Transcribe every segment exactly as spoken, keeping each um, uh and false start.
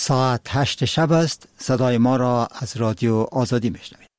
ساعت هشت شب است. صدای ما را از رادیو آزادی میشنوید.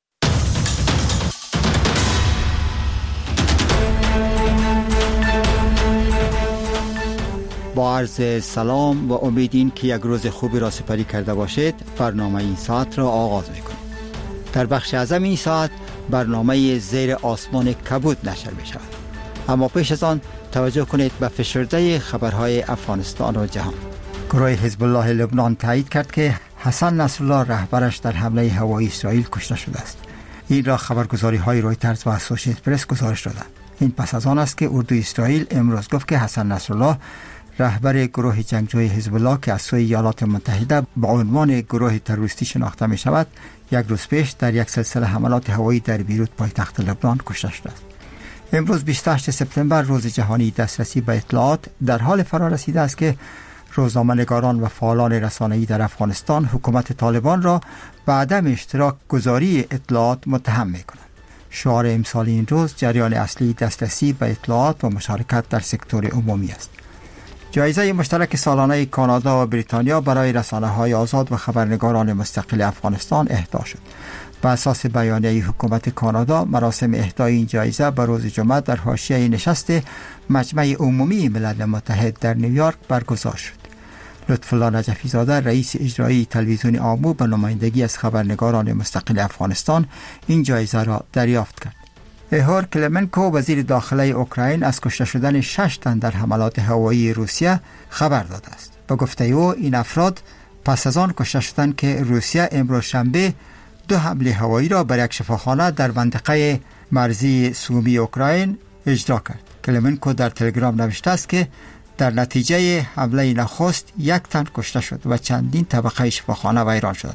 با عرض سلام و امیدین که یک روز خوبی را سپری کرده باشید، برنامه این ساعت را آغاز میکنیم. در بخش اعظم این ساعت برنامه زیر آسمان کبود نشر می شود. اما پیش از آن توجه کنید به فشرده خبرهای افغانستان و جهان. گروه حزب الله لبنان تایید کرد که حسن نصرالله رهبرش در حمله هوایی اسرائیل کشته شده است. این را خبرگزاری های رویترز و اسوسییتد پرس گزارش دادند. این پس از آن است که اردوی اسرائیل امروز گفت که حسن نصرالله رهبر گروه جنگجوی حزب الله که از سوی ایالات متحده با عنوان گروه تروریستی شناخته می شود، یک روز پیش در یک سلسله حملات هوایی در بیروت پایتخت لبنان کشته شده است. امروز بیست و هشتم سپتامبر روز جهانی دسترسی به اطلاعات در حال فرا رسیده است که روزنامه‌نگاران و فعالان رسانه‌ای در افغانستان حکومت طالبان را به عدم اشتراک گذاری اطلاعات متهم می‌کنند. شعار امسال این روز جریان اصلی دسترسی به اطلاعات و مشارکت در سکتور عمومی است. جایزه مشترک سالانه کانادا و بریتانیا برای رسانه‌های آزاد و خبرنگاران مستقل افغانستان اهدا شد. بر اساس بیانیه حکومت کانادا، مراسم اهدای این جایزه به روز جمعه در حاشیه نشست مجمع عمومی ملل متحد در نیویورک برگزار شد. لطفالله نجفی زاده، رئیس اجرایی تلویزیون آمو، به نمایندگی از خبرنگاران مستقل افغانستان این جایزه را دریافت کرد. ایهور کلمنکو، وزیر داخله اوکراین، از کشته شدن شش تن در حملات هوایی روسیه خبر داده است. به گفته او این افراد پس از آن کشته شدند که روسیه امروز شنبه دو حمله هوایی را بر یک شفاخانه در منطقه مرزی سومی اوکراین اجرا کرد. کلمنکو در تلگرام نوشته است که در نتیجه حمله نخست یک تن کشته شد و چندین طبقه شفاخانه ویران شد.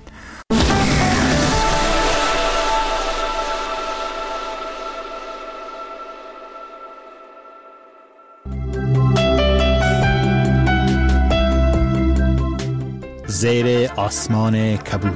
زیر آسمان کبود.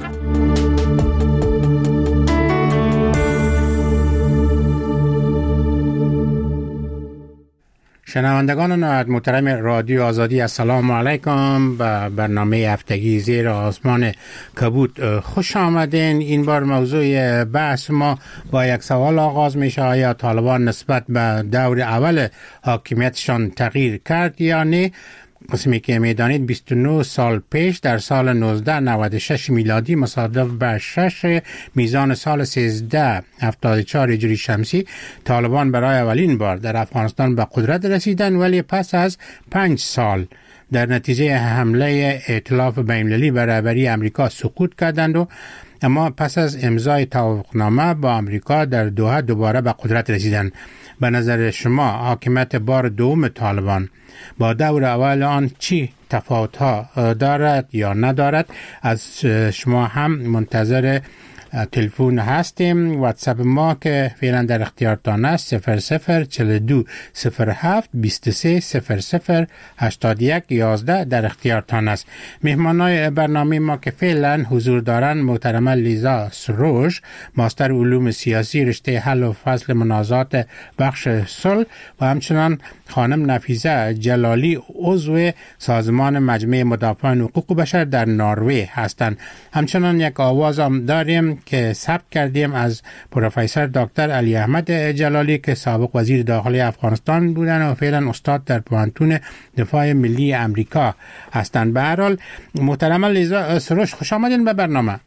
شنوندگان نهایت محترم رادیو آزادی، السلام علیکم. به برنامه هفتگی زیر آسمان کبود خوش آمدین. این بار موضوع بحث ما با یک سوال آغاز میشه: آیا طالبان نسبت به دور اول حاکمیتشان تغییر کرد یا نه؟ قسمی که میدانید بیست و نه سال پیش در سال نوزده نود و شش میلادی مصادف به شش میزان سال سیزده هفتاد و چهار هجری شمسی، طالبان برای اولین بار در افغانستان به قدرت رسیدند، ولی پس از پنج سال در نتیجه حمله ائتلاف بین‌المللی بر رهبری امریکا سقوط کردند و اما پس از امضای توافقنامه با امریکا در دوحه دوباره به قدرت رسیدند. به نظر شما حاکمیت بار دوم طالبان با دور اول آن چی تفاوت‌ها دارد یا ندارد؟ از شما هم منتظر تلفن هستیم. واتساپ ما که فعلا در اختیارتان است صفر صفر چهل و دو صفر هفت بیست و سه صفر صفر هشتاد و یک یازده در اختیارتان است. مهمانای برنامه ما که فعلا حضور دارند: محترمه لیزا سروش، ماستر علوم سیاسی، رشته حل و فصل منازعات بخش صلح، و همچنان خانم نفیسه جلالی، عضو سازمان مجمع مدافعان حقوق بشر در نروژ هستند. همچنان یک آواز هم داریم که ثبت کردیم از پروفسور دکتر علی احمد جلالی که سابق وزیر داخلی افغانستان بودند و فعلا استاد در پوهنتون دفاع ملی امریکا هستند. به هر حال محترمه لیزا سروش، خوش آمدین به برنامه.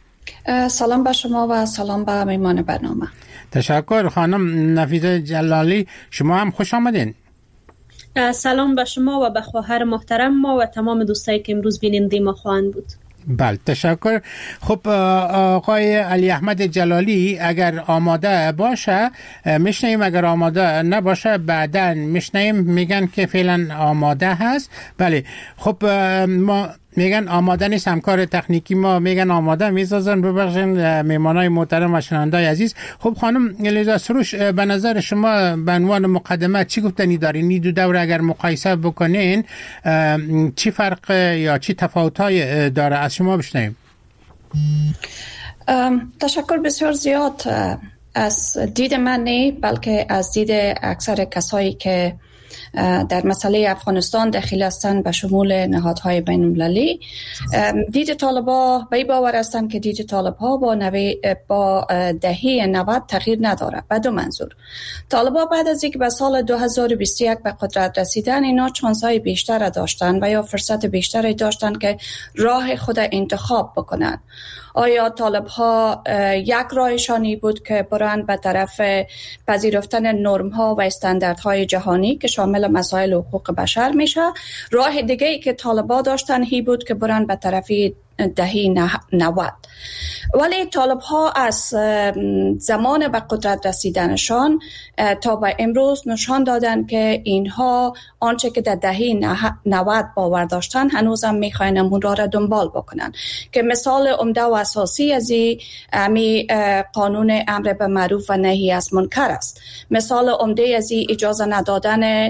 سلام به شما و سلام به مهمان برنامه. تشکر. خانم نفیسه جلالی، شما هم خوش آمدین. سلام به شما و به خواهر محترم ما و تمام دوستایی که امروز بیننده ما خواهند بود. بله، تشکر. خب آقای علی احمد جلالی، اگر آماده باشه میشنیم، اگر آماده نباشه بعداً میشنیم. میگن که فعلا آماده هست. بله، خب ما میگن آماده نیست، همکار تکنیکی ما میگن آماده، میسازن. ببخشید میمانای محترم و شنوندای عزیز. خب خانم لیزا سروش، به نظر شما به عنوان مقدمه چی گفتنی دارین؟ این دو دوره اگر مقایسه بکنین چی فرق یا چی تفاوت‌های داره؟ از شما بشنویم. تشکر بسیار زیاد. از دید من نه، بلکه از دید اکثر کسایی که در مسئله افغانستان دخیل هستند به شمول نهادهای بین المللی. دید طالبان به باور هستند که دید طالبان با نوی با دهه نود تغییر نداره. به دو منظور: طالبان بعد از اینکه به سال دو هزار و بیست و یک به قدرت رسیدن، اینا چانس‌های بیشتر داشتن و یا فرصت بیشتری داشتن که راه خود انتخاب بکنن. آیا طالب ها یک راهشانی بود که برن به طرف پذیرفتن نرم ها و استانداردهای جهانی که شامل مسائل حقوق بشر میشه؟ راه دیگه ای که طالب ها داشتن هی بود که برن به طرف دهه نود. ولی طالب ها از زمان به قدرت رسیدنشان تا به امروز نشان دادن که اینها آنچه که در دهه نود باور داشتن هنوزم میخواین همون راه را دنبال بکنن. که مثال عمده و اساسی از این قانون امر به معروف و نهی از منکر است. مثال عمده از این اجازه ندادن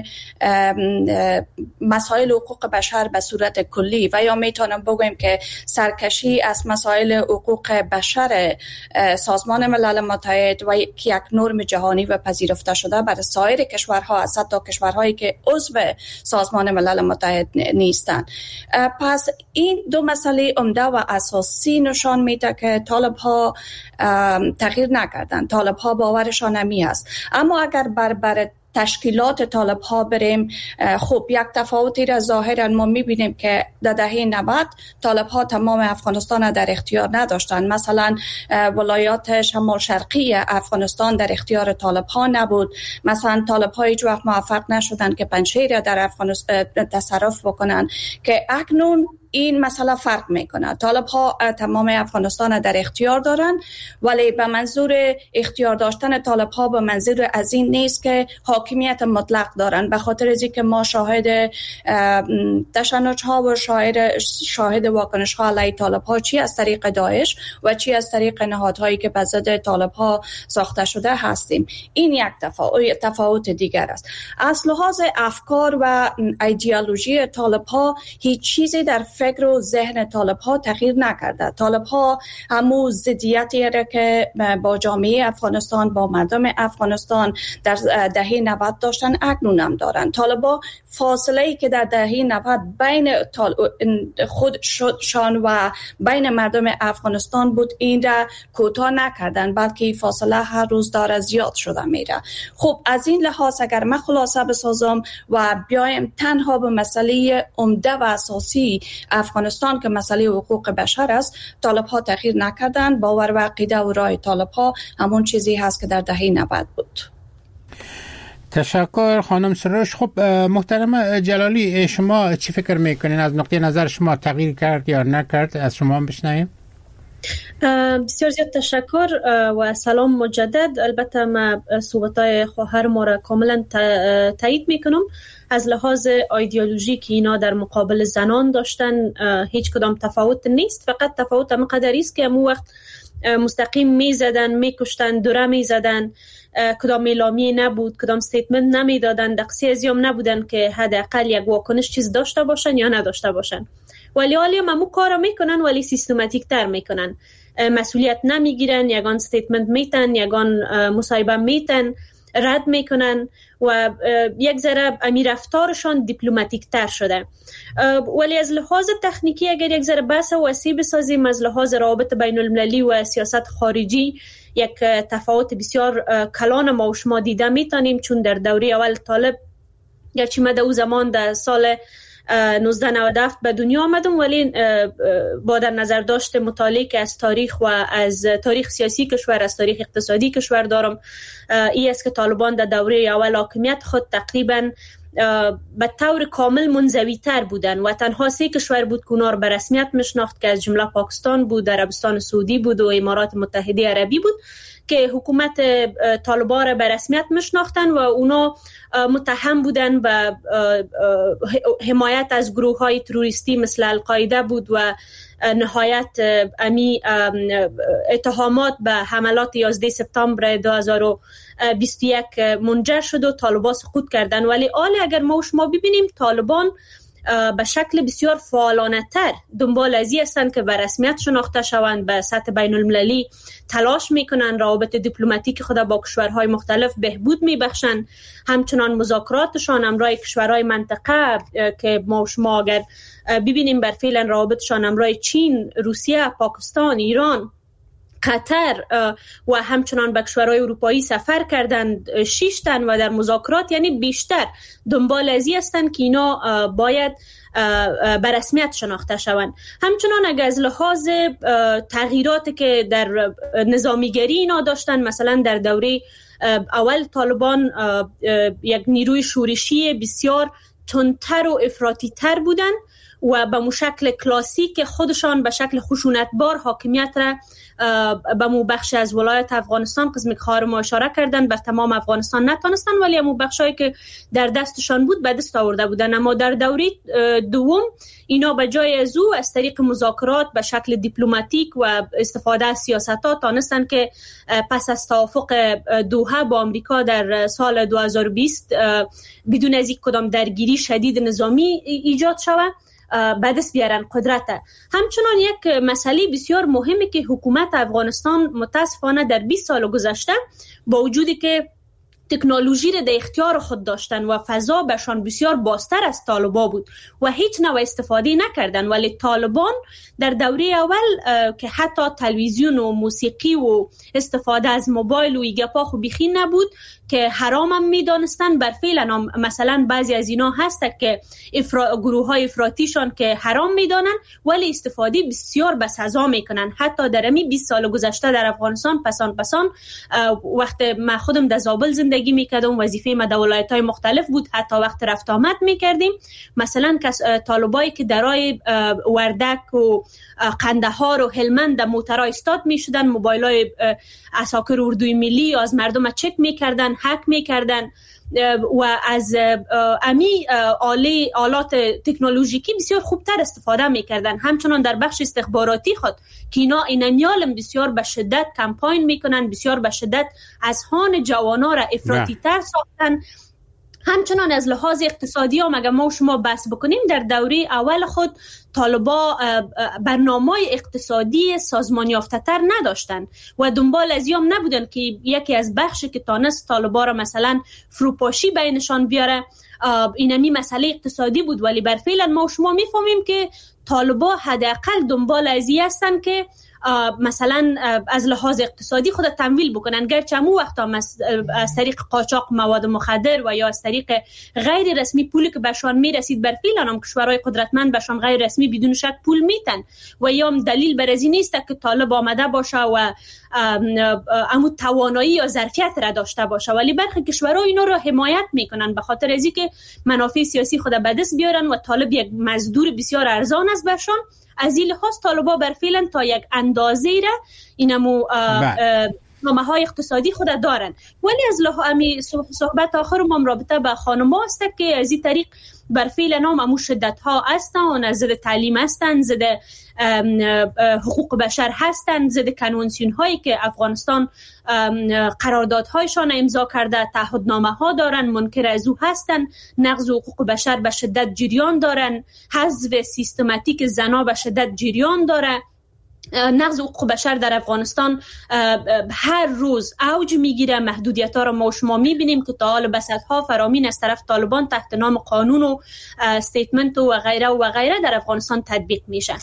مسائل حقوق بشر به صورت کلی و یا میتونم بگویم که سرکشی از مسائل حقوق بشر سازمان ملل متحد و یک نرم جهانی و پذیرفته شده برای سایر کشورها، از حتی کشورهایی که عضو سازمان ملل متحد نیستند. پس این دو مسئله عمده و اساسی نشان میده که طالب ها تغییر نکردن. طالب ها باورشان همی است. اما اگر بر بر تشکیلات طالب ها بریم، خب یک تفاوتی را ظاهرا ما میبینیم که در دهه نود طالب ها تمام افغانستان در اختیار نداشتن. مثلا ولایات شمال شرقی افغانستان در اختیار طالب ها نبود. مثلا طالب ها هیچ وقت موفق نشدن که پنجشیر را در افغانستان تصرف بکنن، که اکنون این مسئله فرق میکنه. طالب ها تمام افغانستان در اختیار دارن، ولی به منظور اختیار داشتن طالب ها به منظور از این نیست که حاکمیت مطلق دارن. به خاطر از اینکه ما شاهد تشنج ها و شاهد شاهد واکنش ها علیه طالب ها چی از طریق داعش و چی از طریق نهادهایی که به ضد طالب ها ساخته شده هستیم. این یک تفاوت تفاوت دیگر است. از لحاظ افکار و ایدئولوژی طالب ها هیچ چیزی در فکر و ذهن طالب ها تغییر نکرده. طالب ها همون ضدیتی را که با جامعه افغانستان، با مردم افغانستان در دهه نود داشتن اکنون هم دارن. طالب ها فاصله ای که در دهه نود بین خودشان و بین مردم افغانستان بود، این را کوتاه نکردن، بلکه فاصله هر روز داره زیاد شده میره. خب از این لحاظ اگر من خلاصه بسازم و بیایم تنها به مسئله عمده و اساسی افغانستان که مسئله حقوق بشر است، طالب ها تغییر نکردن. باور و عقیده و رای طالب ها همون چیزی هست که در دهه نود بود. تشکر خانم سروش. خب محترم جلالی، شما چی فکر میکنین؟ از نقطه نظر شما تغییر کرد یا نکرد؟ از شما هم بشنویم. بسیار زیاد تشکر و سلام مجدد. البته ما صحبت‌های خواهر ما را کاملا تایید میکنم. از لحاظ ایدئولوژیک اینا در مقابل زنان داشتن هیچ کدام تفاوت نیست، فقط تفاوت هم قدری است که امو وقت مستقیم میزدن، میکشتن، دوره میزدن، کدام اعلامیه نبود، کدام استیتمنت نمیدادن، دقیقی ازیام نبودن که حداقل یک واکنش چیز داشته باشن یا نداشته باشن. ولی حالی هم همو کارا میکنن، ولی سیستماتیک تر میکنن. مسئولیت نمیگیرن، یگان استیتمنت میتن، یگان مصاحبه میتن، رد میکنن و یک ذره امی رفتارشان دیپلماتیک تر شده. ولی از لحاظ تکنیکی اگر یک ذره بحث وسیع بسازیم، از لحاظ روابط بین المللی و سیاست خارجی یک تفاوت بسیار کلان ما و شما دیده میتونیم، چون در دوره اول طالب گرچه ما در زمان در سال نوزده نود و هفت به دنیا آمدم، ولی با در نظر داشت مطالعه که از تاریخ و از تاریخ سیاسی کشور، از تاریخ اقتصادی کشور دارم، این است که طالبان در دوره اول حاکمیت خود تقریبا به طور کامل منزوی تر بودن و تنها سه کشور بود که اونا رو به رسمیت مشناخت، که از جمله پاکستان بود، عربستان سعودی بود و امارات متحده عربی بود، که حکومت طالبان را به رسمیت مشناختن و اونا متهم بودن به حمایت از گروه های تروریستی مثل القاعده بود و نهایت امی اتهامات به حملات یازده سپتامبر دو هزار و بیست و یک منجر شد و طالبان سقوط کردن. ولی حالا اگر ما و شما ببینیم، طالبان به شکل بسیار فعالانه تر دنبال ازی هستند که به رسمیت شناخته شوند، به سطح بین المللی تلاش میکنن، روابط دیپلماتیک خود با کشورهای مختلف بهبود میبخشند. همچنان مذاکراتشان امرای کشورهای منطقه که ما و شما اگر ببینیم بر فعلا روابطشان امرای چین، روسیه، پاکستان، ایران، قطر و همچنان به کشورهای اروپایی سفر کردند، شش تن و در مذاکرات یعنی بیشتر دنبال ازی هستند که اینا باید به رسمیت شناخته شوند. همچنان اگر از لحاظ تغییراتی که در نظامیگری اینا داشتن، مثلا در دوره اول طالبان یک نیروی شورشی بسیار تندتر و افراطی تر بودند و به شکل کلاسیک خودشان به شکل خشونتبار حاکمیت را به مو بخش از ولایت افغانستان قسمی که خواهر ما اشاره کردن بر تمام افغانستان نتانستن، ولی مو بخشایی که در دستشان بود به دست آورده بودن. اما در دوره دوم اینا به جای از او از طریق مذاکرات به شکل دیپلماتیک و استفاده از سیاست‌ها تانستن که پس از توافق دوحه با آمریکا در سال دو هزار و بیست بدون از یک کدام درگیری شدید نظامی ایجاد شود به دست بیارن قدرت. همچنان یک مسئله بسیار مهمی که حکومت افغانستان متاسفانه در بیست سال گذشته با وجودی که تکنولوژی را در اختیار خود داشتن و فضا بهشان بسیار بازتر از طالبان بود و هیچ نوع استفاده نکردن، ولی طالبان در دوره اول که حتی تلویزیون و موسیقی و استفاده از موبایل و ایگپا خو بیخی نبود که حرام هم میدانستن، بر فعلا مثلا بعضی از اینا هست که افرا... گروه های افراطیشان که حرام میدانن ولی استفاده بسیار به سزا میکنن. حتی در امی بیست سال گذشته در افغانستان پسان پسان وقت ما خودم در زابل زندگی میکردم، وظیفه ما در ولایت های مختلف بود، حتی وقت رفت آمد میکردیم، مثلا طالبایی که درای وردک و قندهار و هلمند در موترها استاد میشدن، موبایل های عساکر اردوی ملی از مردم چک میکردن، هک میکردن و از امی آله آلات تکنولوژیکی بسیار خوبتر استفاده میکردن. همچنان در بخش استخباراتی خود که اینا اینمیالم بسیار به شدت کمپاین میکنن، بسیار به شدت از هان جوانا را افراطی تر ساختن. همچنان از لحاظ اقتصادی هم اگر ما و شما بحث بکنیم، در دوره اول خود طالبا برنامه اقتصادی سازمان یافته تر نداشتن و دنبال از یام نبودن که یکی از بخشی که تانست طالبا را مثلا فروپاشی بینشان بیاره اینمی مسئله اقتصادی بود. ولی بر فعلا ما و شما میفهمیم که طالبا حداقل دنبال ازی هستن که مثلا از لحاظ اقتصادی خود تمویل بکنن، گرچه همون وقتا از طریق قاچاق مواد مخدر و یا از طریق غیر رسمی پولی که بهشان میرسید، بر فعلا هم کشورهای قدرتمند بهشان غیر رسمی بدون شک پول میتن و یا دلیل بر ازی نیست که طالب آمده باشه و امو توانایی یا ظرفیت را داشته باشه، ولی برخی کشورها اینا را حمایت میکنن به خاطر ازی که منافع سیاسی خود به دست بیارن و طالب یک مزدور بسیار ارزان است برشان. از این لحاظ طالبا بر فعلا تا یک اندازه را اینمو نامه های اقتصادی خود دارن، ولی از لحاظ امی صحبت آخر ما رابطه با خانم است که از این طریق بر فعلا هم امو شدت ها هستن، ضد تعلیم هستن، ضد حقوق بشر هستن، ضد کنوانسیون هایی که افغانستان قراردادهایشان امضا کرده، تعهدنامه ها دارن، منکر از او هستن، نقض حقوق بشر به شدت جریان دارن، حذف سیستماتیک زنا به شدت جریان داره. نقض حقوق بشر در افغانستان هر روز اوج میگیره، محدودیت ها را ما و شما میبینیم که تا حال بسطها فرامین از طرف طالبان تحت نام قانون و استیتمنت و غیره و غیره در افغانستان تطبیق میشه.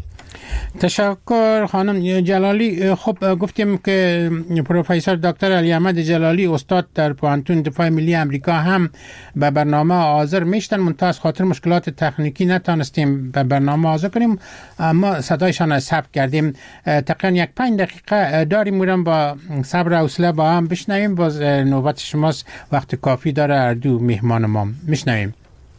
تشکر خانم جلالی. خب گفتیم که پروفسور دکتر علی احمد جلالی استاد در پوهنتون دفاع ملی امریکا هم به برنامه حاضر میشتن، منتها از خاطر مشکلات تکنیکی نتونستیم به برنامه حاضر کنیم، اما صدایشان ثبت کردیم. تقریبا یک پنج دقیقه داریم، میرم با صبر و حوصله با هم بشنویم. باز نوبت شماست، وقت کافی داره هر دو میهمان ما. میشنویم.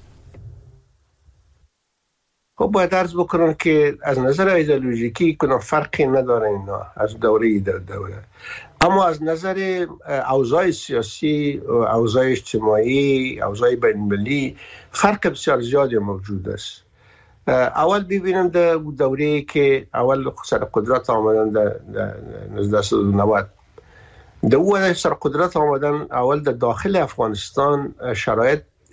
خب باید عرض بکنم که از نظر ایدئولوژیکی کنم فرقی نداره اینا از دوره در دوره، اما از نظر اوضاع سیاسی، اوضاع اجتماعی، اوضاع بین‌المللی فرق بسیار زیادی موجود است. اول ببینم در دوره که اول سر قدرت آمدن در هزار و نهصد و نود، در اول سر قدرت آمدن اول در داخل افغانستان شرایط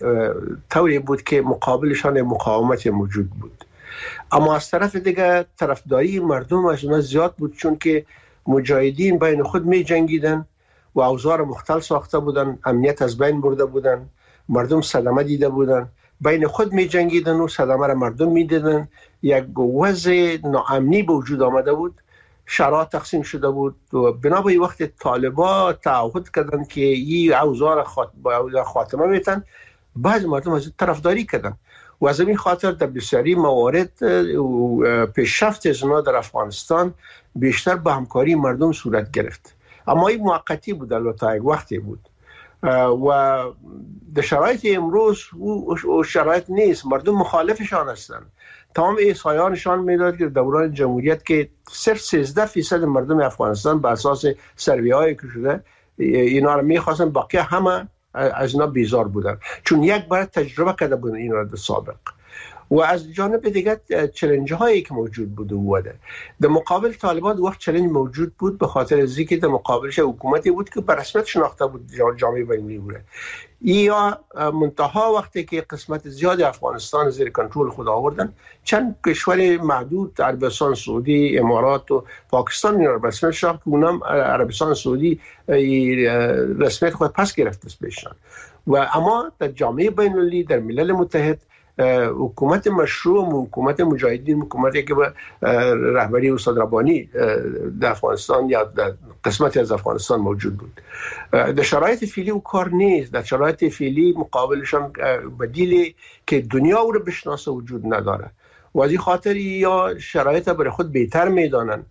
طوری بود که مقابلشان مقاومت موجود بود. اما از طرف دیگه طرفداری مردم از اونا زیاد بود، چون که مجاهدین بین خود می جنگیدن و اوزار مختل ساخته بودن، امنیت از بین برده بودن، مردم صدمه دیده بودن، بین خود می جنگیدن و صدمه را مردم می دیدن. یک وضع ناامنی به وجود آمده بود، شرایط تقسیم شده بود و بنابراین وقت طالبا تعهد کردن که این اوزار خاتمه میتن، بعض مردم از طرفداری کردن و از این خاطر در بسیاری موارد پیشرفت از اونا در افغانستان بیشتر به همکاری مردم صورت گرفت. اما این موقتی بود، البته یک وقتی بود و در شرایط امروز او شرایط نیست. مردم مخالفشان هستند. تمام احصایه‌هایشان میداد که دوران جمهوریت که صرف سیزده درصد مردم افغانستان به اساس سروی‌هایی که شده اینا رو می‌خواستن، باقی همه از اینا بیزار بودن، چون یک بار تجربه کرده بودن اینا در سابق. و از جانب دیگر چالش هایی که موجود بود بوده در مقابل طالبان وقت چالش موجود بود، به خاطر از اینکه در مقابلش حکومتی بود که به رسمیت شناخته بود جامعه بین‌المللی بوده. یا منتها وقتی که قسمت زیاد افغانستان زیر کنترل خود آوردن، چند کشور محدود عربستان سعودی، امارات و پاکستان اینا رسمیت شناخت که اونم عربستان سعودی رسمیت خود پس گرفت بهشان. و اما در جامعه بین‌المللی، در ملل متحد، حکومت مشروع و حکومت مجاهدین، حکومتی که به رهبری استاد ربانی در افغانستان یا در قسمتی از افغانستان موجود بود، در شرایط فعلی او کار نیست. در شرایط فعلی مقابلشان بدیلی که دنیا او رو بشناسه وجود نداره و از این خاطر یا شرایط برای خود بهتر میدانن.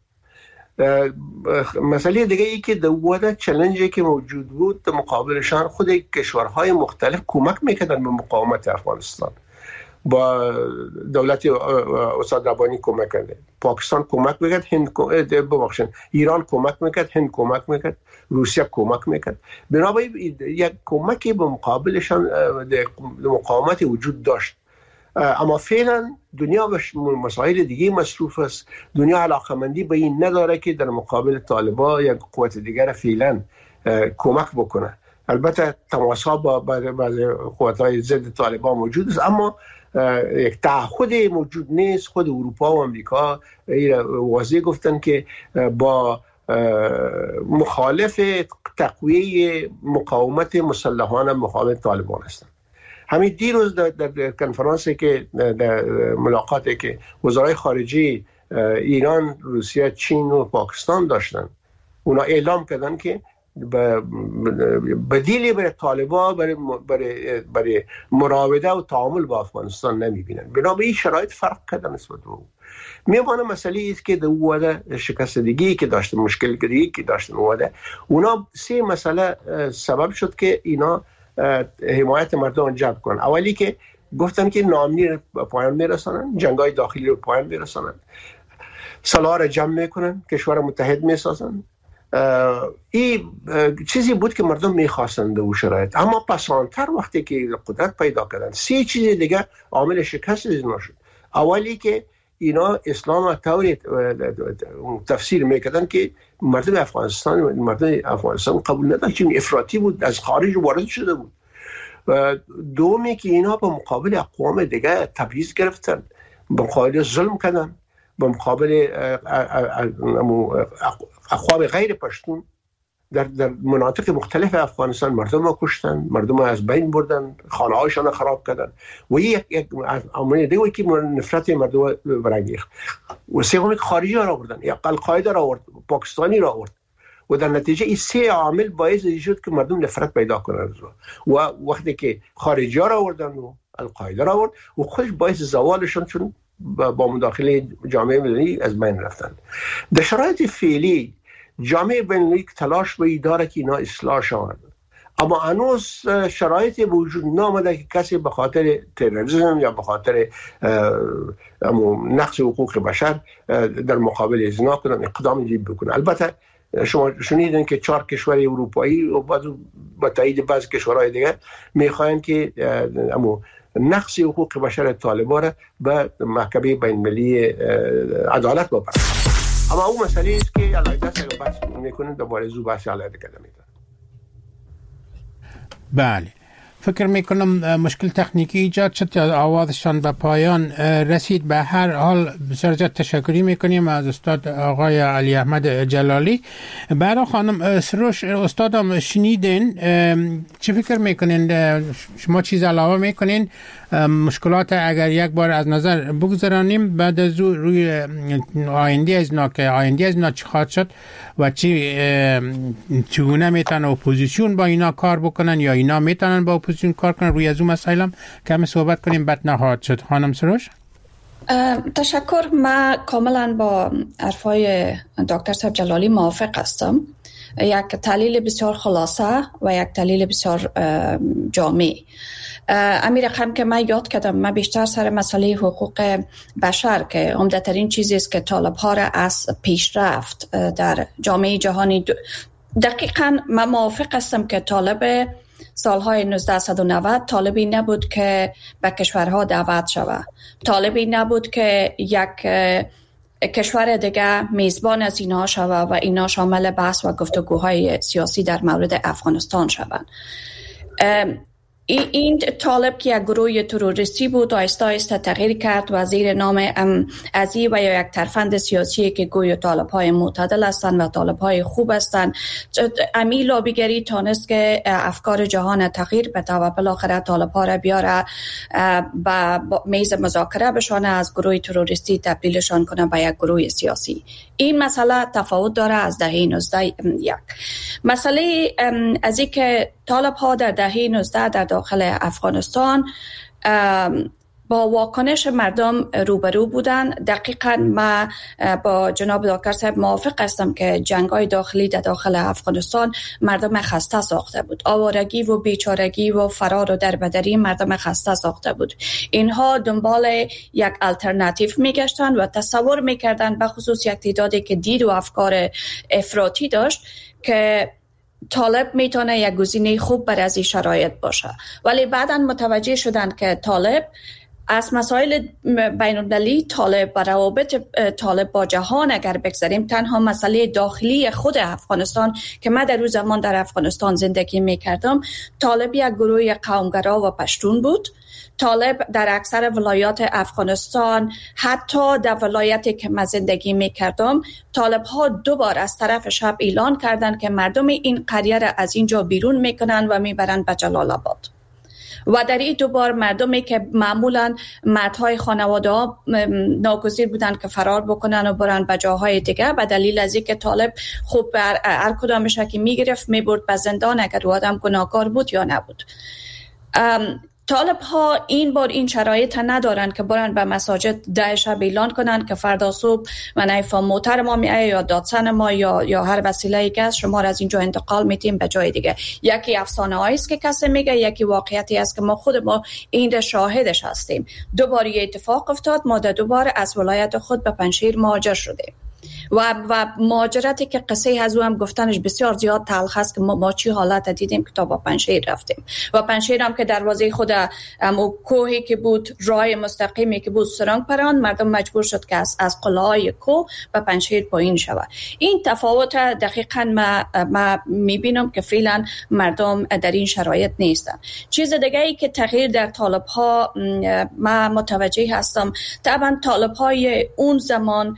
مسئله دیگه ای که دووده چالنجی که موجود بود در مقابلشان خود کشورهای مختلف کمک میکردن به مقاومت افغانستان. با دولت استاد ربانی کمک کرده، پاکستان کمک میکرد، هند ببخشید ایران کمک میکرد، هند کمک میکرد، روسیه کمک میکرد. بنابراین یک کمکی به مقابلشان در مقاومت وجود داشت. اما فعلا دنیا به مسائل دیگه مصروف است. دنیا علاقمندی به این نداره که در مقابل طالبان یک قوت دیگر فعلا کمک بکنه. البته تماس‌ها با بعض قوت‌های ضد طالبان موجود است، اما یک تعهد موجود نیست. خود اروپا و امریکا واضح گفتن که با مخالف تقویه مقاومت مسلحانه مقابل طالبان هستند. همین دیروز در, در کنفرانسی که در ملاقاتی که وزرای خارجه ایران، روسیه، چین و پاکستان داشتن، اونا اعلام کردن که بدیلی برای طالبان برای, برای, برای مراوده و تعامل با افغانستان نمیبینن. بنابراین شرایط فرق کرده نسبت به او. میوانه مسئله ایست که در اوده شکستگی که داشتن، مشکل دیگی که داشتن اوده، اونا سه مسئله سبب شد که اینا حمایت مردم جلب کنن. اولی که گفتن که ناامنی رو پایان میرسانن، جنگای داخلی رو پایان میرسانن، سلاح را جمع میکنن، کشور متحد میسازن. این چیزی بود که مردم میخواستند در اون شرایط. اما پسانتر وقتی که قدرت پیدا کردن، سه چیز دیگه عامل شکست اینا شد. اولی که اینا اسلام طوری تفسیر میکردن که مردم افغانستان مردم افغانستان قبول نداشت، چون افراطی بود، از خارج وارد شده بود. دومی که اینا به مقابل اقوام دیگه تبعیض گرفتن، به مقابل ظلم کردن، به مقابل اقوام غیر پشتون در, در مناطق مختلف افغانستان مردم رو کشتن، مردم رو از بین بردن، خانه هایشان رو خراب کردن و یک یک عامل دیگه که نفرت مردم رو برانگیخت. و سومی که خارجی ها را آوردن، یا القاعده را آورد، پاکستانی را آورد و در نتیجه این سه عامل باعث شد که مردم نفرت پیدا کنند. و وقتی که خارجی ها را آوردن و القاعده را آورد و خودش باعث زوالشون، چون با مداخله جامعه ملی از بین رفتن. در شرایط فعلی جامعه بین‌المللی تلاش به داره که اینا اصلاح شوند، اما هنوز شرایطی وجود نامده که کسی به خاطر تروریسم یا به خاطر نقض حقوق بشر در مقابل ازنا کنن اقدام جدی بکنه. البته شما شنیدین که چهار کشور اروپایی و بعد با تایید بعض کشورهای دیگه میخواین که اما نقض حقوق بشر طالبان را به محکمه بین‌المللی عدالت ببرند. اما اون مسئله است که علیه دست اگر بحث میکنن دوباره زو بحث علیه کده میدن. بله، فکر میکنم مشکل تکنیکی ایجاد شد تا آوازشان به پایان رسید. به هر حال بسیار زیاد تشکری میکنیم از استاد آقای علی احمد جلالی. برای خانم سروش، استادم شنیدین، چه فکر میکنین؟ شما چیز علاوه میکنین؟ مشکلات اگر یک بار از نظر بگذرانیم، بعد از روی آینده از اینا که آینده از اینا چی خواهد شد و چی چگونه میتونن اپوزیسیون با اینا کار بکنن یا اینا میتونن با اپوزیسیون کار کنن، روی از اون مسائل کمی صحبت کنیم بعد نهاد شد. خانم سروش. تشکر. من کاملا با حرفای دکتر صاحب جلالی موافق هستم. یک تحلیل بسیار خلاصه و یک تحلیل بسیار جامع. امیر رقم که من یاد کردم، من بیشتر سر مسئله حقوق بشر که عمده ترین چیزی است که طالب ها را از پیشرفت در جامعه جهانی، دقیقاً من موافق هستم که طالب سالهای نوزده نود طالبی نبود که به کشورها دعوت شود، طالبی نبود که یک کشور دیگه میزبان از اینها شود و اینا شامل بحث و گفتگوهای سیاسی در مورد افغانستان شوند. این طالب که یک گروه تروریستی بود، آیسته آیسته تغییر کرد و زیر نام ازی و یا یک ترفند سیاسی که گوی طالب های معتدل هستند و طالب های خوب هستند، امی لابیگری تانست که افکار جهان تغییر بده و بالاخره طالب ها را بیاره به میز مذاکره بشانه، از گروه تروریستی تبدیلشان کنه به یک گروه سیاسی. این مسئله تفاوت داره از دهه نوزده. یک مسئله از این که طالب ها در دهه نوزده در داخل افغانستان با واکنش مردم روبرو بودن. دقیقاً ما با جناب دکتر صاحب موافق هستم که جنگ‌های داخلی در داخل افغانستان مردم خسته ساخته بود. آوارگی و بیچارگی و فرار و دربدری مردم خسته ساخته بود. اینها دنبال یک الटरनेटिव میگشتن و تصور میکردن، به خصوص یک تعدادی که دید و افکار افراطی داشت، که طالب میتونه یک گزینه خوب برای از این شرایط باشه. ولی بعداً متوجه شدن که طالب از مسائل بین المللی طالب و روابط طالب با جهان اگر بگذاریم، تنها مسئله داخلی خود افغانستان که من در روز زمان در افغانستان زندگی میکردم، طالب یک گروه قومگرا و پشتون بود. طالب در اکثر ولایات افغانستان، حتی در ولایتی که من زندگی میکردم، طالب ها دو بار از طرف شب اعلان کردند که مردم این قریه را از اینجا بیرون میکنن و میبرن به جلال آباد. و در این دوبار مردمی که معمولا مردهای خانواده ها ناگزیر بودن که فرار بکنن و برن به جاهای دیگه، به دلیل از اینکه طالب خوب هر کدامش که میگرفت میبرد به زندان اگر او آدم گناهکار بود یا نبود. طالب ها این بار این شرایط ندارن که برن به مساجد ده شب اعلان کنن که فردا صبح من ایفا موتر ما میایه یا دادسن ما یا یا هر وسیله که شما را از اینجا انتقال میتیم به جای دیگه. یکی افسانه هایی است که کسی میگه، یکی واقعیتی است که ما خود ما این شاهدش هستیم. دو بار یه اتفاق افتاد، ما دو بار از ولایت خود به پنجشیر مهاجر شدیم و و مهاجرتی که قصه از او هم گفتنش بسیار زیاد تلخ است که ما, ما چی حالت دیدیم که تا با پنجشیر رفتیم و پنجشیر هم که دروازه خود هم کوهی که بود، راه مستقیمی که بود سرنگ پران، مردم مجبور شد که از از قلعه‌های کوه به پنجشیر پایین شود. این تفاوت دقیقاً ما, ما میبینم که فعلا مردم در این شرایط نیستن. چیز دیگه ای که تغییر در طالب ها ما متوجه هستم، طبعا طالب های اون زمان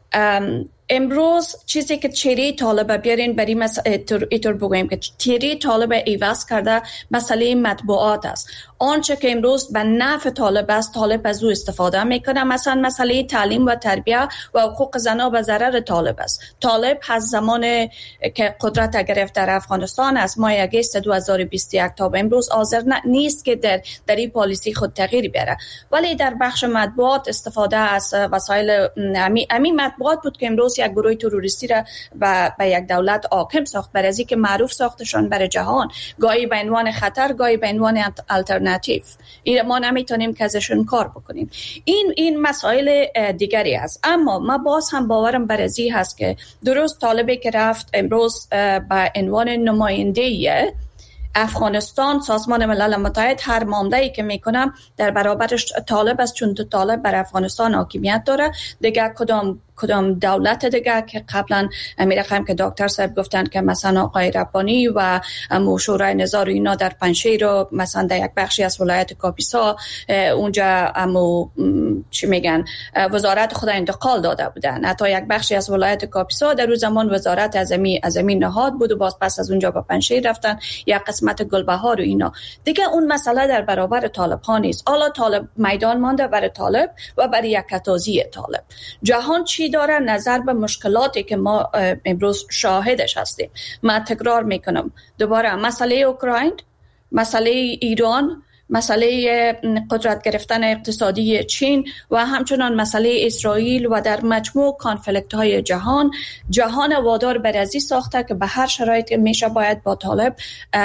امروز چیزی که چهره طالب بیارین برای مسئله ایتور بگویم که چهره طالب ایواز کرده مسئله مطبوعات است. آنچه که امروز به نفع طالب است، طالب از او استفاده میکنه. مثلا مسئله تعلیم و تربیت و حقوق زنان به ضرر طالب است. طالب از زمان که قدرت گرفت در افغانستان، از ماه اگست دو هزار و بیست و یک تا به امروز حاضر نیست که در در این پالیسی خود تغییر بیاره، ولی در بخش مطبوعات استفاده از وسایل امی, امی مطبوعات بود که امروز یک گروه تروریستی را به, به یک دولت حاکم ساخت، برای از اینکه معروف ساختشان برای جهان، گاهی به عنوان خطر، گاهی به عنوان الटरनेटिव. این ما نمیتونیم که ازشون کار بکنیم. این این مسائل دیگری است. اما ما باز هم باورم بر ازی هست که درست طالبی که رفت امروز به عنوان نماینده افغانستان سازمان ملل متحد، هر معامله‌ای که میکنم در برابرش طالب است، چون طالب بر افغانستان حاکمیت داره. دیگه کدام کدام دولت دیگه که قبلا امیر رقم که دکتر صاحب گفتن که مثلا آقای ربانی و شورای نظار اینا در پنجشیر رو مثلا در یک بخشی از ولایت کاپیسا اونجا امو چی میگن وزارت خود انتقال داده بودن. حتی یک بخشی از ولایت کاپیسا در روز زمان وزارت ازمی ازمی نهاد بود و باز پس از اونجا به پنجشیر رفتن، یک قسمت گلبهار و اینا دیگه. اون مسئله در برابر طالب ها نیست. حالا طالب میدان مانده برای طالب و برای یکتازی طالب. جهان چی داره نظر به مشکلاتی که ما امروز شاهدش هستیم؟ من تکرار میکنم دوباره، مسئله اوکراین، مسئله ایران، مسئله قدرت گرفتن اقتصادی چین و همچنان مسئله اسرائیل و در مجموع کانفلیکت های جهان جهان وادار بر ازی ساخته که به هر شرایطی میشه باید با طالب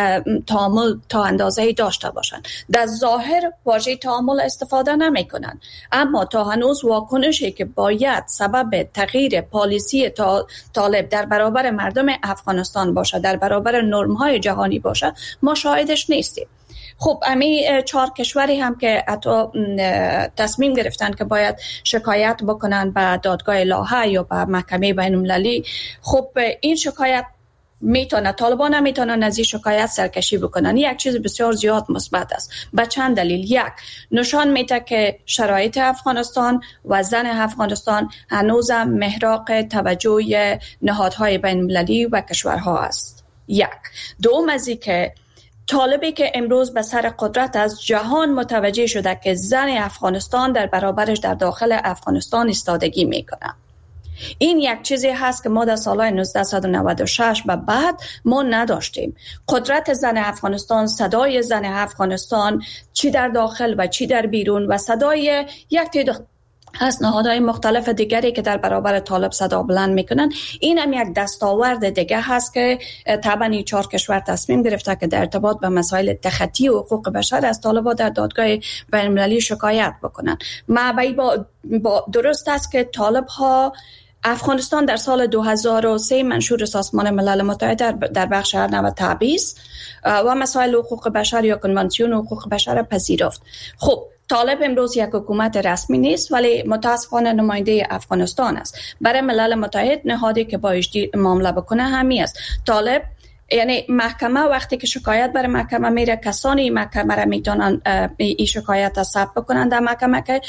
تعامل تا اندازه‌ای داشته باشند. در ظاهر واژه تعامل استفاده نمیکنن، اما تا هنوز واکنشی که باید سبب تغییر پالیسی طالب در برابر مردم افغانستان باشه، در برابر نرم های جهانی باشه، ما شاهدش نیستیم. خب امی چهار کشوری هم که حتی تصمیم گرفتن که باید شکایت بکنن به دادگاه لاهه یا به محکمه بین المللی، خب این شکایت میتونه، طالبان هم میتونن از این شکایت سرکشی بکنن. یک چیز بسیار زیاد مثبت است به چند دلیل. یک، نشان میده که شرایط افغانستان و زن افغانستان هنوز محراق توجه نهادهای بین المللی و کشورها است. یک. دوم از این که طالبی که امروز به سر قدرت از جهان متوجه شده که زن افغانستان در برابرش در داخل افغانستان ایستادگی میکنه. این یک چیزی هست که ما در سالهای نوزده نود و شش به بعد ما نداشتیم. قدرت زن افغانستان، صدای زن افغانستان چی در داخل و چی در بیرون و صدای یک تعداد از نهادهای مختلف دیگری که در برابر طالب صدا بلند میکنن، این هم یک دستاورد دیگه هست که طبعا این چهار کشور تصمیم گرفته که در ارتباط به مسائل تخطی و حقوق بشر از طالبان در دادگاه بین المللی شکایت بکنن. ما با, با درست است که طالب ها افغانستان در سال دو هزار و سه منشور سازمان ملل متحد در, در بخش هر نوع تبعیض و مسائل حقوق بشر یا کنوانسیون حقوق بشر پذیرفت. خب طالب امروز یک حکومت رسمی نیست ولی متاسفانه نماینده افغانستان است. برای ملل متحد نهادی که باید معامله بکنه همی است. طالب یعنی محکمه وقتی که شکایت برای محکمه میره، کسانی محکمه را میتونن این شکایت را ثبت بکنن در محکمه که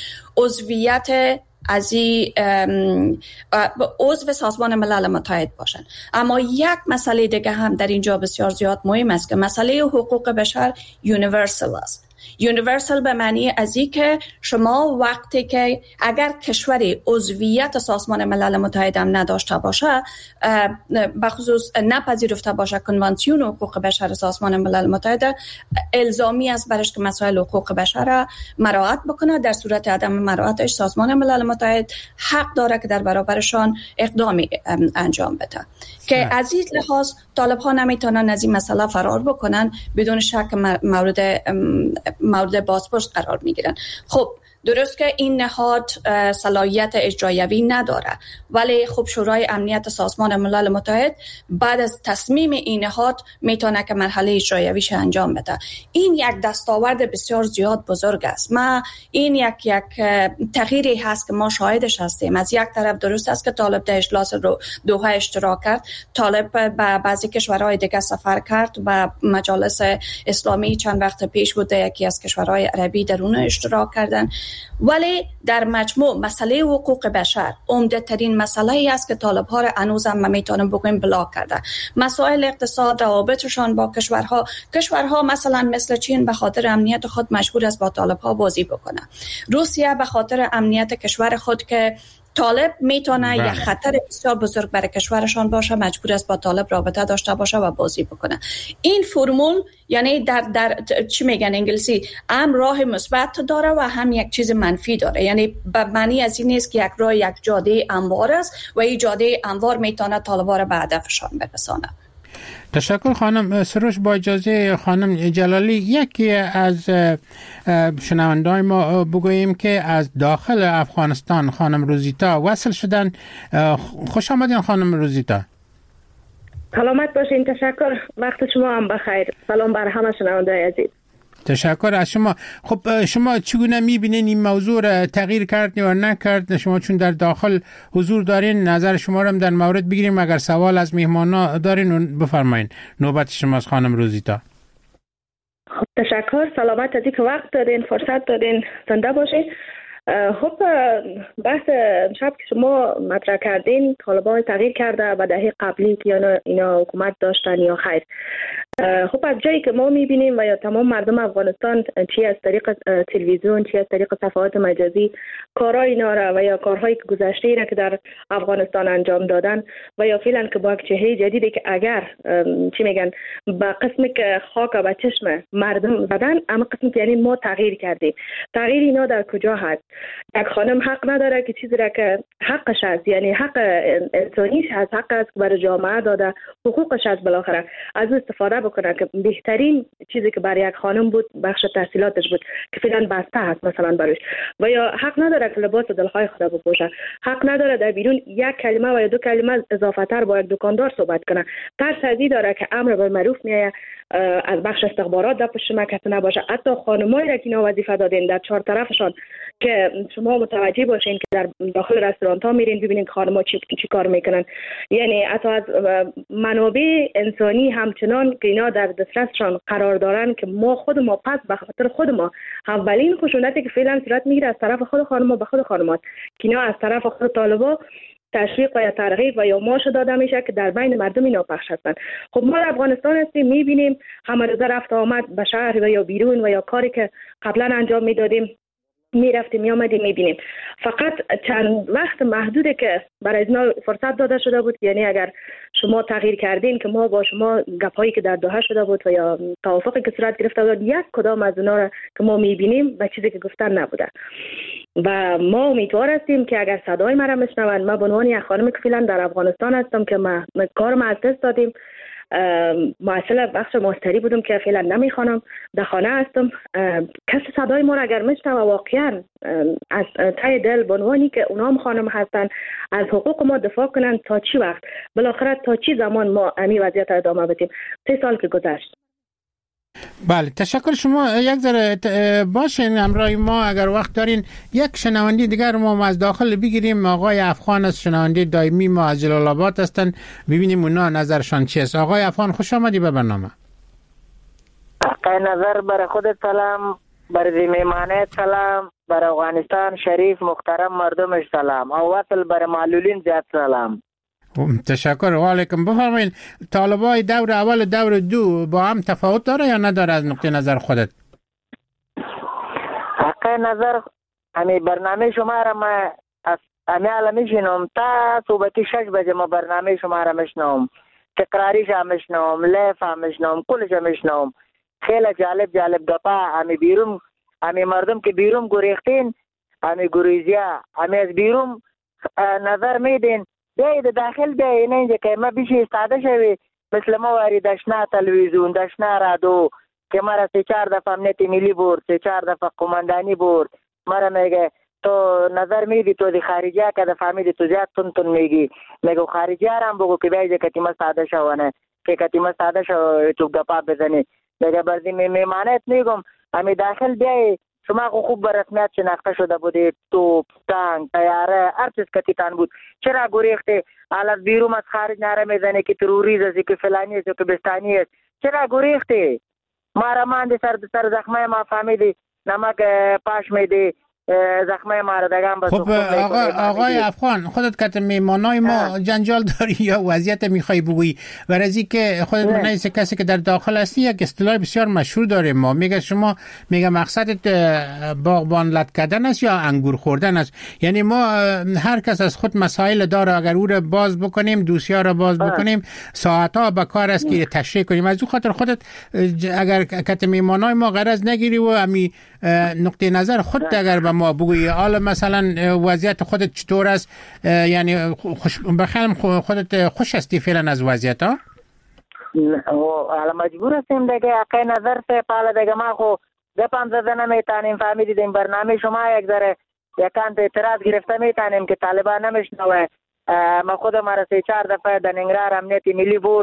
عضویت از این عضو سازمان ملل متحد باشن. اما یک مسئله دیگه هم در اینجا بسیار زیاد مهم است که مسئله حقوق بشر یونیورسال است. یونیورسال به معنی از این که شما وقتی که اگر کشوری عضویت سازمان ملل متحد هم نداشته باشه، بخصوص نپذیرفته باشه کنوانسیون حقوق بشر سازمان ملل متحد، الزامی است برش که مسائل حقوق بشر را مراعات بکنه. در صورت عدم مراعاتش سازمان ملل متحد حق داره که در برابرشان اقدامی انجام بده. که از این لحاظ طالب ها نمیتونن از این مسئله فرار بکنن، بدون شک مورد مورد بازپرس قرار میگیرن. خب درست که این نهاد صلاحیت اجرایوی نداره، ولی خب شورای امنیت سازمان ملل متحد بعد از تصمیم این نهاد میتونه که مرحله اجرایویش انجام بده. این یک دستاورد بسیار زیاد بزرگ است. ما این یک یک تغییری هست که ما شاهدش هستیم. از یک طرف درست است که طالب در اجلاس دوحه اشتراک کرد، طالب به بعضی کشورهای دیگه سفر کرد و مجالس اسلامی چند وقت پیش بود یکی از کشورهای عربی در اون اشتراک کردن، ولی در مجموع مسئله حقوق بشر عمده ترین مسئله ای است که طالب ها را هنوز هم میتونم بگویم بلاک کرده. مسائل اقتصاد، روابطشان با کشورها کشورها مثلا مثل چین به خاطر امنیت خود مجبور است با طالب ها بازی بکنه. روسیه به خاطر امنیت کشور خود که طالب میتونه یک خطر بسیار بزرگ برای کشورشان باشه، مجبور است با طالب رابطه داشته باشه و بازی بکنه. این فرمول یعنی در در چی میگن انگلیسی، هم راه مثبت داره و هم یک چیز منفی داره. یعنی به معنی از این نیست که یک راه یک جاده هموار است و این جاده هموار میتونه طالب‌ها را به هدفشان برسانه. تشکر خانم سروش. با اجازه خانم جلالی، یکی از شنوندگان ما بگوییم که از داخل افغانستان خانم روزیتا وصل شدن. خوش آمدین خانم روزیتا. سلامت باشین. تشکر. وقت شما هم بخیر. سلام بر همه شنوندگان عزیز. تشکر از شما. خب شما چگونه میبینین این موضوع را تغییر کرد یا نکرد؟ شما چون در داخل حضور دارین نظر شما را در مورد بگیریم. اگر سوال از مهمانا دارین بفرمایین. نوبت شماست خانم روزیتا. خب تشکر. سلامت از اینکه وقت دادین، فرصت دادین، زنده باشین. خب بحث شب که شما مطرح کردین طالبان تغییر کرده و دهه قبلی که اینا حکومت داشتن یا خیر. خب از جایی که ما میبینیم و یا تمام مردم افغانستان چی از طریق تلویزیون چی از طریق صفحات مجازی کارهای اینا را و یا کارهایی که گذشته را که در افغانستان انجام دادن و یا فعلا که با یک چهره جدیدی که اگر چی میگن با قسمی که خاک و چشم مردم زدن، اما قسمی که یعنی ما تغییر کردیم. تغییر اینا در کجا هست؟ یک خانم حق نداره که چیزی را که حقش است، یعنی حق انسانیش هست، حق است که برای جامعه داده، حقوقش است، بالاخره از او استفاده بکنه که بهترین چیزی که برای یک خانم بود بخش تحصیلاتش بود که فعلا بسته هست مثلا براش. و یا حق نداره که لباس دلخواه خدا بپوشه، حق نداره در بیرون یک کلمه و یا دو کلمه اضافه تر با یک دکاندار صحبت کنه. ترس از این داره که امر بالمعروف میایه از بخش استخبارات در پشت کسی نباشه. حتی خانمایی را که اینا وظیفه دادین در چهار طرفشان که شما متوجه باشین که در داخل رستوران ها میرین ببینین خانم‌ها چی چی کار میکنن، یعنی حتی از منابع انسانی همچنان که اینا در دسترسشان قرار دارن که ما خود ما پس به خاطر خود ما اولین خشونتی که فعلا صورت میگیره از طرف خود خانم‌ها به خود خانمات که اینا از طرف خود طالبا تشویق و یا ترغیب و یا ماش داده میشه که در بین مردم اینا پخش هستن. خب ما در افغانستان هستیم، میبینیم همه روزه رفت آمد به شهر و یا بیرون و یا کاری که قبلا انجام میدادیم میرفتیم میامدیم میبینیم. فقط چند وقت محدوده که برای اینا فرصت داده شده بود، یعنی اگر شما تغییر کردین که ما با شما گپایی که در دوحه شده بود و یا توافقی که صورت گرفته بود یک کدام از اونا را که ما میبینیم و چیزی که گفتن نبوده. و ما امیدوار هستیم که اگر صدای ما را میشنون، ما به عنوان یک خانم که فعلا در افغانستان هستم که ما کارم از دست دادیم، معسل بخش مستری بودم که فعلا نمیخوانم، در خانه هستم، کسی صدای ما را اگر میشنوه واقعا از ته دل به عنوانی که اونا هم خانم هستن از حقوق ما دفاع کنن تا چی وقت، بالاخره تا چی زمان ما امی وضعیت ادامه بدیم. سه سال که گذشت. بله تشکر. شما یک ذره باشین همراه ما اگر وقت دارین. یک شنونده دیگر ما از داخل بگیریم. آقای افغان از شنونده دائمی ما از جلال آباد هستن، ببینیم اونا نظرشان چی است. آقای افغان خوش آمدی به برنامه. آقای نظر برای خودت سلام، برای میمانه سلام، برای افغانستان شریف محترم مردمش سلام، او وصل برای معلولین زیاد سلام. تشکر. و علیکم. بفرمایید طالبای دور اول دور دو با هم تفاوت داره یا نداره از نقطه نظر خودت؟ حق نظر همی برنامه شما را ما از همی عالمی شنوم تا صوبتی شش بجه ما برنامه شما را مشنوم، تقراریش هم مشنوم، لیف هم مشنوم، کلش هم مشنوم. خیلی جالب جالب گپا همی بیرون، همی مردم که بیرون گریختین، همی گریزیا همی از بیرون نظر میدین بیایی ده داخل بیایی نه اینجا که ما بیشی استاده شوی مثل ما واری دشنا تلویزیون دشنا رادو که ما را سی چار دفعه امنیت ملی برد، سی چار دفعه قماندانی برد. ما را میگه تو نظر میدی تو دی خارجی که ده فهمیدی تو زیاد تون تون میگی، میگه خارجی ها هم بگو که بیایی که کتی ما ساده شوانه که کتی ما ساده شو تو گپا بزنی. میگه برزی میمانت میگم همی داخل بیایی شما خوب به رسمیت شناخته شده بودید، توپ، تانک، طیاره، هر چیز کتیتان بود. چرا گریخته؟ حالا بیرون از خارج نره میزنه که تروریست است که فلانی است که بستانی است. چرا گریخته؟ ما را مانده سر سر زخمه ما فهمیدی نمک پاش میدی زخمه ما را دگم بس. خب آقا آقای افغان خودت که میمانای ما جنجال داری یا وضعیت میخوای بگویی؟ ورزی که خودت منایس کسی که در داخل هستی یک اصطلاح بسیار مشهور داریم ما، میگه شما میگه مقصدت باغبان لط کردن است یا انگور خوردن است. یعنی ما هر کس از خود مسائل داره، اگر او را باز بکنیم دوسیار را باز بکنیم ساعتها به کار است که تشریح کنیم. از او خاطر خودت اگر که میمانای ما غرض نگیری و امی نقطه نظر خودت اگر به ما بگویی حالا مثلا وضعیت خودت چطور است، یعنی خوش بخیرم خودت خوش هستی فعلا از وضعیت ها؟ حالا مجبور هستیم دیگه اقای نظر سے پالا دیگه ما خو گپم زده نمیتانیم. فهمیدید این برنامه شما یک ذره یکانت اعتراض گرفته میتانیم که طالبان نمیشنوه. ما خود ما را سه چهار دفعه در ننگرهار امنیت ملی برد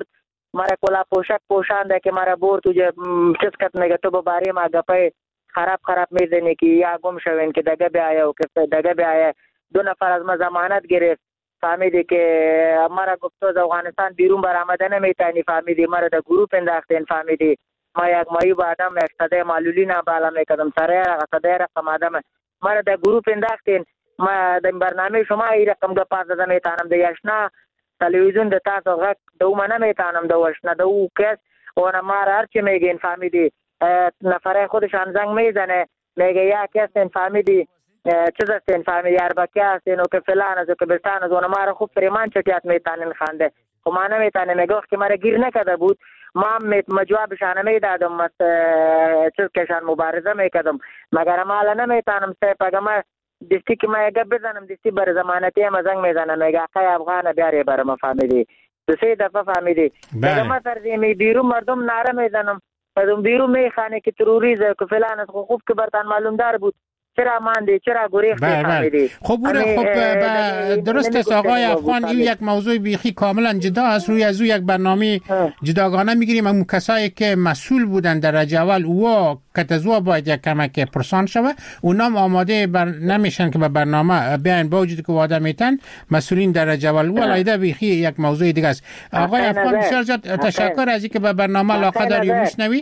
مرا کلا پوشک پوشانده که مرا برد تو چیز کت میگه تو بباری ما گپای خراب خراب میزنی که یا گم شوین که دگه بیایا و که دگه بیایا. دو نفر از ما ضمانت گرفت، فهمیدی که مرا گفت از افغانستان بیرون برآمده نمیتونی، فهمیدی مرا در گروه انداختین، فهمیدی ما یک ماهی بعدم یک صده معلولین بالا میکردم سره را صده رقم آدم مرا در گروه انداختین. ما در برنامه شما ای رقم گپ زده میتونم در یشنا تلویزیون در تاسو غک دو من نمیتونم در وشنا دو کس و ما را هرچی میگین، فهمیدی نفره خودشان زنگ میزنه میگه یا کس این فهمیدی چیز هستین، فهمیدی اربکی هستین و که فلان از و که بستان از و ما را خوب فریمان چطیت میتونین خنده و ما نمیتونه میگه که مرا گیر نکده بود. ما هم مجوابشان میدادم چیز کشان مبارزه میکردم مگر ما حالا نمیتونم سیپ اگه ما دستی که ما اگه بزنم دستی بر زمانتی هم زنگ میزنم میگه اقای افغان بیاری برم فهمیدی دو سه دفعه فهمیدی اگه ما ترزیمی بیرون مردم ناره میزنم مردم بیرون میخانه که تروریزه که فلان از خوب که برتان معلوم دار بود چرا ماندی چرا گریختی فهمیدی. خب بوده خب درست است آقای افغان، این یک موضوع بیخی کاملا جدا است، روی از او یک برنامه جداگانه میگیریم. اون کسایی که مسئول بودن در درجه اول او کتزوا باید یک کمک پرسان شوه، اونام آماده بر نمیشن که به برنامه بیان با وجود که وعده میتن مسئولین در درجه اول او علیده بیخی یک موضوع دیگه است. آقای افغان بسیار زیاد تشکر از اینکه به برنامه علاقه داری و میشنوی.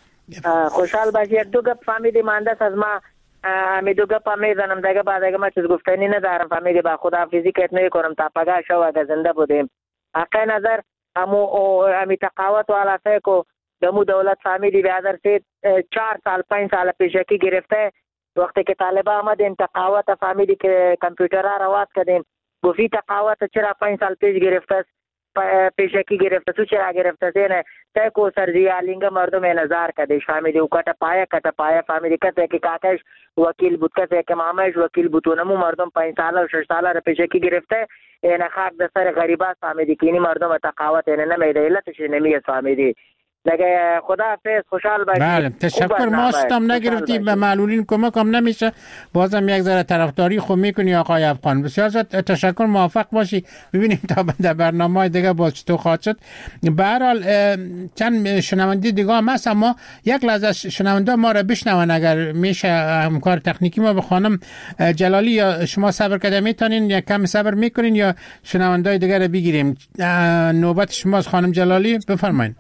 خوشحال باشی. دو گپ فهمیدی مهندس از ما می دو گپ میزنم دیگه بعد اگه ما چیز گفتنی ندارم فهمیدی با خداحافظی کت نمیکنم تا پگاه شو اگه زنده بودیم. حق نظر همو امی تقاوت والا کو دمو دولت فهمیدی به هزار سه چهار سال پنج سال پیشکی گرفته وقتی که طالبان آمدین تقاوت فهمیدی که کامپیوترها را واس کردین گفتی تقاوت چرا پنج سال پیش گرفته پیشکی گرفته تو چرا گرفته سینه تا کو سرزی آلینگ مردم نظر کدیش فهمیدی او کتا پایا کتا پایا فهمیدی کته که کاکش وکیل بود کته که مامش وکیل بود نمو مردم پنج سال و شش سال را پیشکی گرفته این خاک د سر غریبات فهمیدی که این مردم تقاوت نه نمیده علتش نمیه فهمیدی. دیگه خداحافظ خوشحال باشید. بله تشکر. ما ستم نگرفتی به معلولین کمک هم نمیشه، بازم یک ذره طرفداری خوب میکنی آقای افغان. بسیار زیاد تشکر، موفق باشی. ببینیم تا در برنامه دیگه باز چطور خواهد شد. به هر حال چند شنونده دیگه هم هست اما یک لحظه شنونده ما را بشنون اگر میشه همکار تکنیکی ما به خانم جلالی یا شما صبر کرده میتونین یا کم صبر میکنین یا شنونده دیگه را بگیریم. نوبت شماست خانم جلالی، بفرمایید.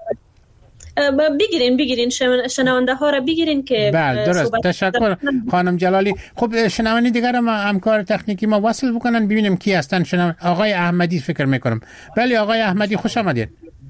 بگیرین بگیرین شنونده ها را بگیرین که بله درست. تشکر خانم جلالی. خب شنونده دیگر ما همکار تکنیکی ما وصل بکنن ببینیم کی هستن. شنونده آقای احمدی فکر میکنم. بله آقای احمدی خوش آمدید.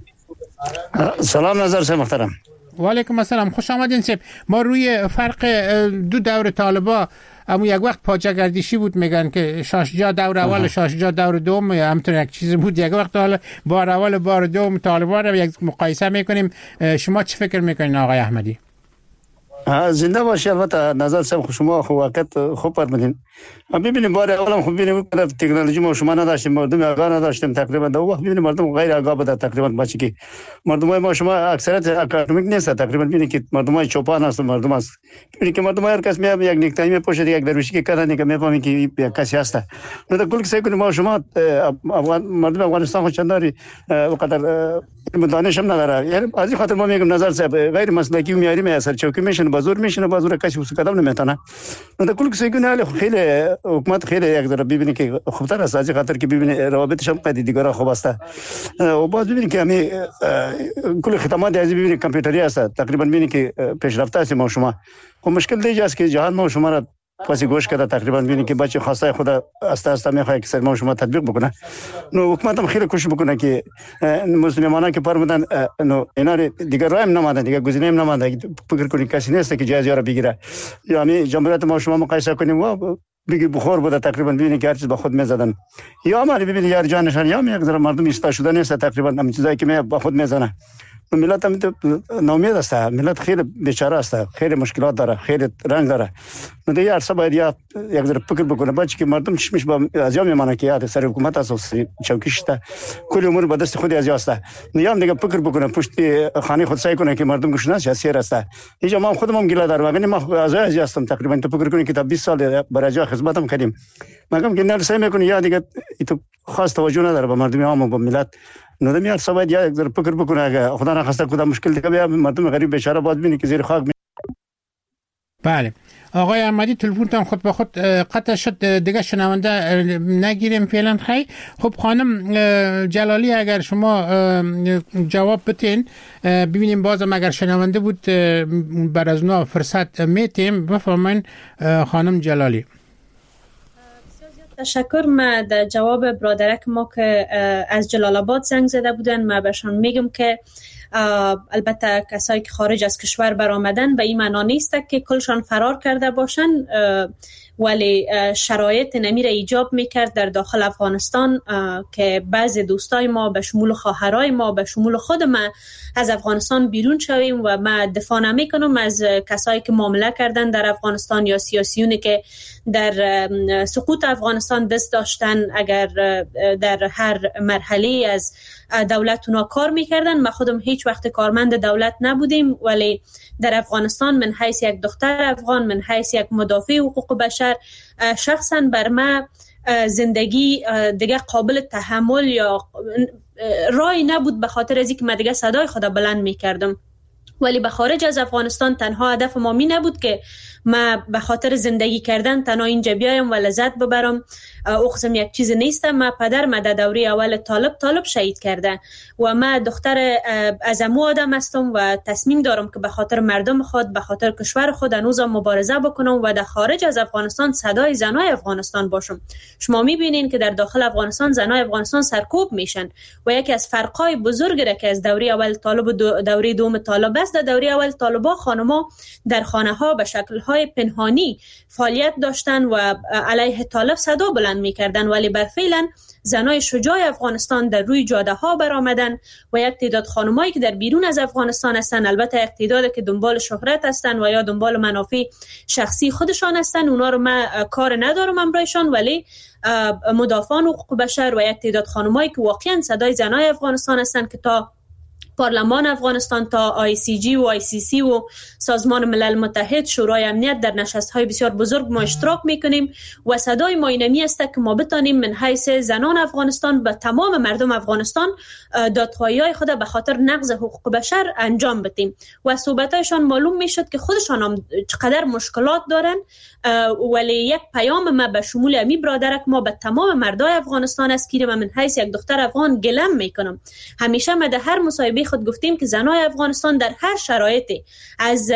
سلام نظر سه محترم. و علیکم السلام، خوش آمدین سیب. ما روی فرق دو دور طالبا اما یک وقت پاچه گردشی بود میگن که شاشجا دور اول شاشجا دور دوم یا همطور یک چیز بود، یک وقت حالا بار اول بار دوم طالبان رو یک مقایسه میکنیم. شما چی فکر میکنین آقای احمدی؟ زنده باشی. البته نظر سم شما خو وقت خوب فرمودین. ببینیم بار اولم خوب ببینیم تکنولوژی ما شما نداشتیم، مردم آگاه نداشتیم تقریبا دو وقت ببینیم مردم غیر آگاه بود تقریبا بچه که مردم ما شما اکثریت اکادمیک نیست تقریبا ببینید که مردم چوپان هست مردم است ببینید که مردم هر کس میاد یک نیکتای میپوشه یک درویشی که کردن که میفهمید که یک کسی هست. نه در کل که سعی ما شما مردم افغانستان خود چنداری وقدر دانش هم نداره. یعنی از این خاطر ما میگم نظر صاحب غیر مسلکی و معیاری میاسر چوکی میشن بازور میشن بازور کسی وسو قدم نمیتونه. نه در کل که سعی خیلی حکومت خیلی یک ذره ببینید که خوبتر است از این خاطر که ببینید روابطش هم قدی دیگران خوب است و باز ببینید که همین کل خدمات از ببینید کامپیوتری است تقریبا ببینید که پیشرفته است. ما شما خب مشکل دیگه است که جهان ما شما را پاسی گوش کرده تقریبا ببینید که بچه خواسته خدا است است میخواد که سر ما شما تطبیق بکنه. نو حکومت هم خیلی کوشش بکنه که مسلمانان که پر بودن نو اینا دیگه راه نماده دیگه گزینه نماده فکر کنید کسی نیست که جایزه را بگیره یا همین جمهوریت ما شما مقایسه کنیم و بگی بخور بوده تقریبا ببینید که هر چیز به خود میزدن یا ما ببینید یار جانشان یا یک ذره مردم ایستا شده نیست تقریبا همین چیزایی که می به خود میزنه. ملت هم ناامید است، ملت خیلی بیچاره است، خیلی مشکلات داره، خیلی رنج داره. نو دیگه ارسا باید یا یک ذره فکر بکنه بچه که مردم چشمش با از یام میمانه که یاد سر حکومت است چوکیش است کل امور به دست خود از است. نیام دیگه فکر بکنه پشت خانه خود سعی کنه که مردم گوش نشه سیر است. اینجا ما خودم هم گله دارم ولی ما از از هستم تقریبا تو فکر کنید که تا بیست سال برای جا خدمتم کردیم. مگم که نه سعی میکنه یا دیگه تو خاص توجه نداره به مردم عام و به ملت. نودمی هر باید یک ذره فکر بکنه اگه خدا نخواسته کدام مشکل دیگه بیا مردم غریب بیچاره باید ببینی که زیر خاک می... بله آقای احمدی تلفنتان خود به خود قطع شد، دیگه شنونده نگیریم فعلا. خیلی خب خانم جلالی اگر شما جواب بتین ببینیم بازم اگر شنونده بود بر از نو فرصت میتیم. بفرمایین خانم جلالی. تشکر. ما در جواب برادرک ما که از جلال آباد زنگ زده بودن ما بهشان میگم که البته کسایی که خارج از کشور برآمدن به این معنا نیست که کلشان فرار کرده باشن، ولی شرایط نمیره ایجاب میکرد در داخل افغانستان که بعضی دوستای ما به شمول خواهرای ما به شمول خود ما از افغانستان بیرون شویم و ما دفاع نمیکنم از کسایی که معامله کردن در افغانستان یا سیاسیونی که در سقوط افغانستان دست داشتن اگر در هر مرحله از دولت اونا کار میکردن. ما خودم هیچ وقت کارمند دولت نبودیم، ولی در افغانستان من حیث یک دختر افغان، من حیث یک مدافع حقوق بشر، شخصا بر ما زندگی دیگه قابل تحمل یا رای نبود به خاطر از اینکه من دیگه صدای خدا بلند میکردم. ولی به خارج از افغانستان تنها هدف ما می نبود که ما به خاطر زندگی کردن تنها اینجا بیایم و لذت ببرم. اخزم یک چیز نیستم. ما پدر ما در دوره اول طالب طالب شهید کرده و ما دختر از امو آدم هستم و تصمیم دارم که به خاطر مردم خود، به خاطر کشور خود هنوزم مبارزه بکنم و در خارج از افغانستان صدای زنای افغانستان باشم. شما میبینین که در داخل افغانستان زنای افغانستان سرکوب میشن و یکی از فرقای بزرگ را که از دوره اول طالب و دو دوره دوم طالب است، در دوره اول طالبا خانما در خانه ها به شکل های پنهانی فعالیت داشتن و علیه طالب صدا بلند میکردن، ولی برفعلا زنای شجاع افغانستان در روی جاده ها برآمدن و یک تعداد خانمایی که در بیرون از افغانستان هستن، البته یک تعداد که دنبال شهرت هستن و یا دنبال منافع شخصی خودشان هستن، اونا رو من کار ندارم امرایشان، ولی مدافعان حقوق بشر و یک تعداد خانمایی که واقعا صدای زنای افغانستان هستن که تا پارلمان افغانستان، تا آی سی جی و آی سی سی و سازمان ملل متحد، شورای امنیت در نشست‌های بسیار بزرگ ما اشتراک میکنیم و صدای ما اینمی است که ما بتانیم من حیث زنان افغانستان به تمام مردم افغانستان دادخواهی‌های خود به خاطر نقض حقوق بشر انجام بدیم و صحبتایشان معلوم میشد که خودشان هم چقدر مشکلات دارن، ولی یک پیام ما به شمول امی برادرک ما به تمام مردای افغانستان است که من حیث یک دختر افغان گلم میکنم. همیشه ما در هر مصاحبه خود گفتیم که زنای افغانستان در هر شرایطی، از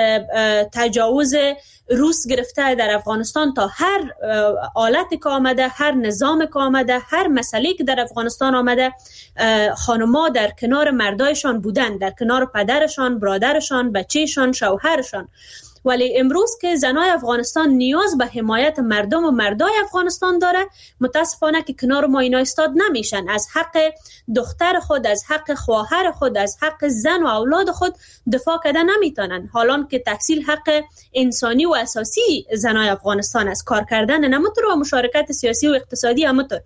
تجاوز روس گرفته در افغانستان تا هر آلت که آمده، هر نظام که آمده، هر مسئله که در افغانستان آمده، خانم‌ها در کنار مردایشان بودن، در کنار پدرشان، برادرشان، بچهشان، شوهرشان. ولی امروز که زنای افغانستان نیاز به حمایت مردم و مردای افغانستان داره، متاسفانه که کنار ما اینا استاد نمیشن. از حق دختر خود، از حق خواهر خود، از حق زن و اولاد خود دفاع کردن نمیتونن، حالان که تحصیل حق انسانی و اساسی زنای افغانستان است. کار کردن نمطور و مشارکت سیاسی و اقتصادی همطور.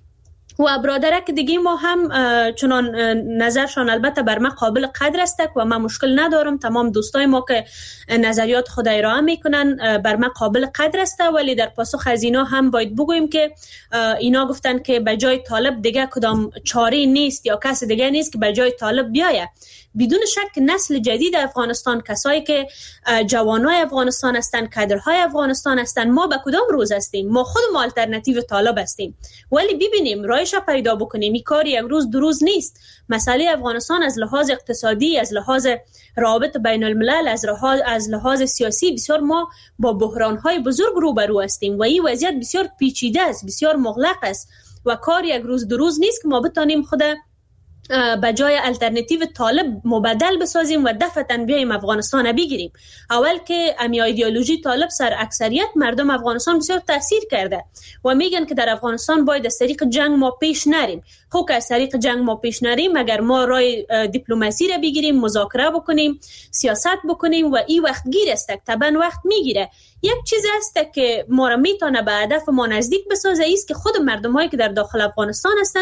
و برادرک دیگه ما هم چنان نظرشان البته بر من قابل قدر است و من مشکل ندارم. تمام دوستای ما که نظریات خود ارائه میکنن بر من قابل قدر است، ولی در پاسخ از اینا هم باید بگویم که اینا گفتن که به جای طالب دیگه کدام چاره نیست یا کس دیگه نیست که به جای طالب بیایه. بدون شک نسل جدید افغانستان، کسایی که جوانای افغانستان هستند، کادرهای افغانستان هستند، ما به کدام روز هستیم؟ ما خودمون آلترناتیو طالب هستیم. ولی ببینیم رایش پیدا بکنیم، این کار یک روز دو روز نیست. مسئله افغانستان از لحاظ اقتصادی، از لحاظ روابط بین الملل، از لحاظ از لحاظ سیاسی بسیار ما با بحران‌های بزرگ روبرو هستیم و این وضعیت بسیار پیچیده است، بسیار مغلق است و کار یک روز دو روز نیست که ما بتونیم خود به جای الटरनेटिव طالب مبدل بسازیم و دفعتاً بیایم افغانستان بگیریم. اول که امی ایدئولوژی طالب سر اکثریت مردم افغانستان بسیار تاثیر کرده و میگن که در افغانستان باید از طریق جنگ ما پیش نریم. خب که از طریق جنگ ما پیش نریم، اگر ما راه دیپلماسی را بگیریم، مذاکره بکنیم، سیاست بکنیم و این وقت گیر است، طبعا وقت میگیره. یک چیز است که ما را میتونه به هدف ما نزدیک بسازه است که خود مردمایی که در داخل افغانستان هستن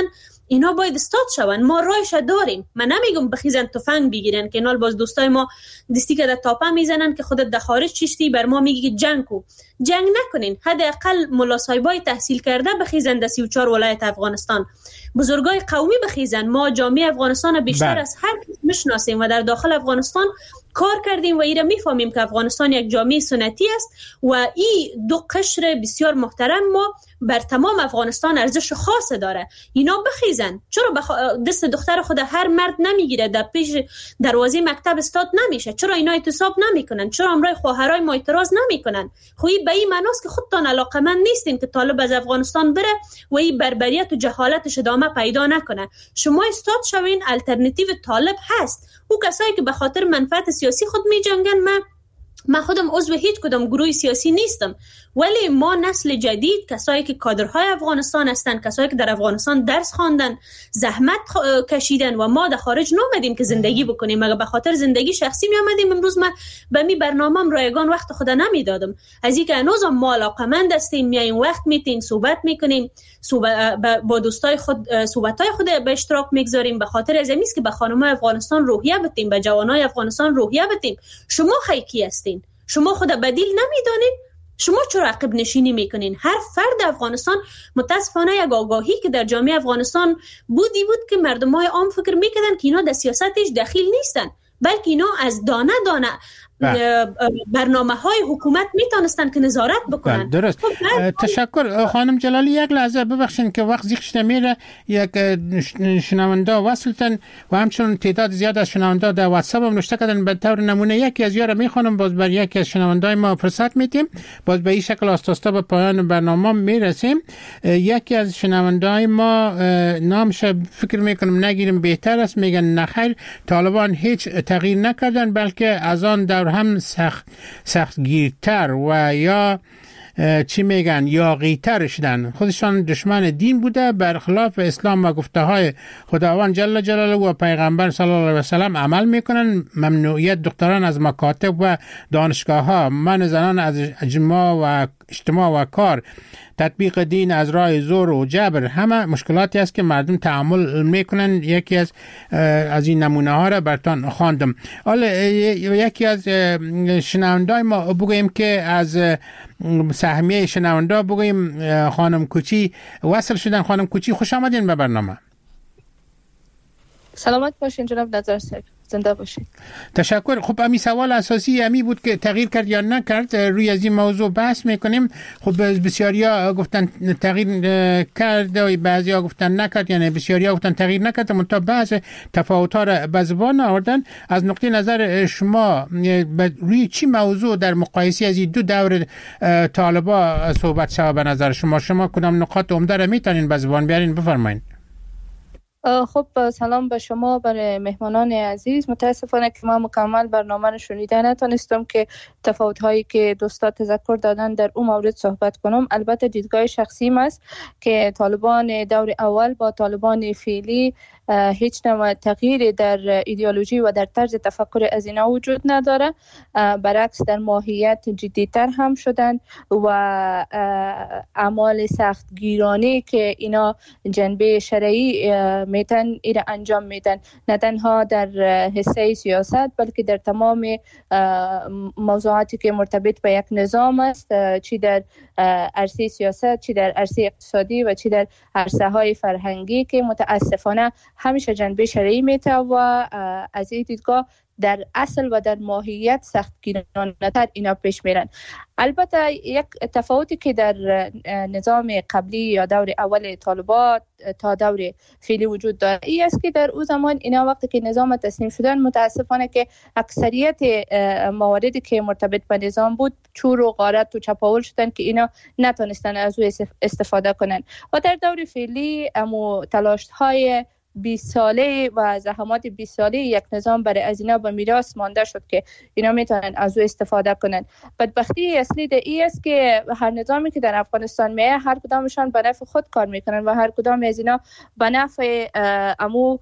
اینا باید استاد شون. ما رایش داریم. من نمیگم بخیزن تفنگ بگیرن که نال باز دوستای ما دستی که در تاپه میزنن که خودت در خارج چشتی بر ما میگی جنگ کو. جنگ نکنین. حداقل ملا صاحبای تحصیل کرده بخیزن در سی و چهار ولایت افغانستان. بزرگای قومی بخیزن. ما جامعه افغانستان بیشتر بله. از هر کس میشناسیم و در داخل افغانستان کار کردیم و ایره میفهمیم که افغانستان یک جامعه سنتی است و این دو قشر بسیار محترم ما بر تمام افغانستان ارزش خاص داره. اینا بخیزن. چرا بخ... دست دختر خود هر مرد نمیگیره در پیش دروازه مکتب استاد نمیشه؟ چرا اینا اعتصاب نمیکنن؟ چرا امرای خواهرای ما اعتراض نمیکنن؟ خویی به این معناست که خودتان علاقمند نیستین که طالب از افغانستان بره و این بربریت و جهالتش ادامه پیدا نکنه. شما استاد شوین. الټرناتیو طالب هست. او کسایی که به خاطر منفعت سیاسی خود می جنگن. من من خودم عضو هیچ کدام گروه سیاسی نیستم، ولی ما نسل جدید، کسایی که کادرهای افغانستان هستند، کسایی که در افغانستان درس خواندن، زحمت کشیدن و ما در خارج نمیدیم که زندگی بکنیم. مگه به خاطر زندگی شخصی می آمدیم؟ امروز من به می برنامه‌ام رایگان وقت خود نمیدادم. از اینکه هنوز ما علاقمند هستیم، میایم وقت میتیم، صحبت میکنیم، با دوستای خود صحبتای خود به اشتراک میگذاریم، به خاطر از اینکه به خانم‌های افغانستان روحیه بدیم، به جوانای افغانستان روحیه بدیم. شما خیکی هستین؟ شما خود بدیل نمیدانید؟ شما چرا عقب نشینی میکنین؟ هر فرد افغانستان متاسفانه یک آگاهی که در جامعه افغانستان بودی بود که مردمای عام فکر میکردن که اینا در سیاستش دخیل نیستن، بلکه اینا از دانه دانه برنامه های حکومت میتونستن که نظارت بکنن. درست. تشکر خانم جلالی. یک لحظه ببخشید که وقت زیخ شده میره. یک شنونده وصلتن و همچنین تعداد زیاد از شنونده در واتساپ هم نوشته کردن. به طور نمونه یکی از یارا میخوانم، باز بر یکی از شنونده ما فرصت میدیم، باز به این شکل آستاستا به پایان برنامه میرسیم. یکی از شنونده ما نامش فکر میکنم نگیریم بهتر است، میگن نخیر، طالبان هیچ تغییر نکردن، بلکه از آن در هم سخت سختگیرتر و یا چی میگن یاغی‌تر شدن. خودشان دشمن دین بوده، برخلاف اسلام و گفته های خداوند جل جلاله و پیغمبر صلی الله علیه و سلم عمل میکنن. ممنوعیت دختران از مکاتب و دانشگاه ها، من زنان از اجتماع و اجتماع و کار، تطبیق دین از راه زور و جبر، همه مشکلاتی است که مردم تحمل میکنن. یکی از از این نمونه ها را براتون خواندم. حالا یکی از شنوندای ما بگویم که از سهمیه شنونده بگویم خانم کوچی وصل شدن. خانم کوچی خوش آمدین به برنامه. سلامت باشین جناب نظر صاحب، زنده باشید. تشکر. خب امی سوال اساسی امی بود که تغییر کرد یا نکرد، روی از این موضوع بحث میکنیم. خب بسیاریا گفتن تغییر کرد و بعضیا گفتن نکرد، یعنی بسیاریا گفتن تغییر نکرد، منتها بعض تفاوت‌ها را به زبان آوردن. از نقطه نظر شما روی چی موضوع در مقایسه از این دو دور طالبا صحبت شود به نظر شما؟ شما کدام نقاط عمده را میتونین به زبان بیارین؟ بفرمایید. خب سلام به شما، برای مهمانان عزیز. متاسفانه که ما مکمل برنامه رو شنیده نتونستم که تفاوت هایی که دوستا تذکر دادن در اون مورد صحبت کنم. البته دیدگاه شخصیم است که طالبان دور اول با طالبان فعلی هیچ نوع تغییری در ایدئولوژی و در طرز تفکر از اینا وجود نداره، برعکس در ماهیت جدیتر هم شدن و اعمال سختگیرانه که اینا جنبه شرعی میتن ایره انجام میدن، نه تنها در حصه سیاست بلکه در تمام موضوعاتی که مرتبط به یک نظام است، چی در عرصه سیاست، چی در عرصه اقتصادی و چی در عرصه های فرهنگی که متاسفانه همیشه جنبه شرعی میته و از این دیدگاه در اصل و در ماهیت سختگیرانه‌تر اینا پیش میرن. البته یک تفاوتی که در نظام قبلی یا دور اول طالبان تا دور فعلی وجود داره ای است که در اون زمان اینا وقتی که نظام تسلیم شدن، متاسفانه که اکثریت مواردی که مرتبط به نظام بود چور و غارت و چپاول شدن که اینا نتونستن از او استفاده کنن و در دور فعلی امو تلاش‌های بیست ساله و زحمات بیست ساله یک نظام برای از اینا به میراث مانده شد که اینا میتونن از او استفاده کنن. بدبختی اصلی ده ای است که هر نظامی که در افغانستان میه هر کدامشان به نفع خود کار میکنن و هر کدام از اینا به نفع امو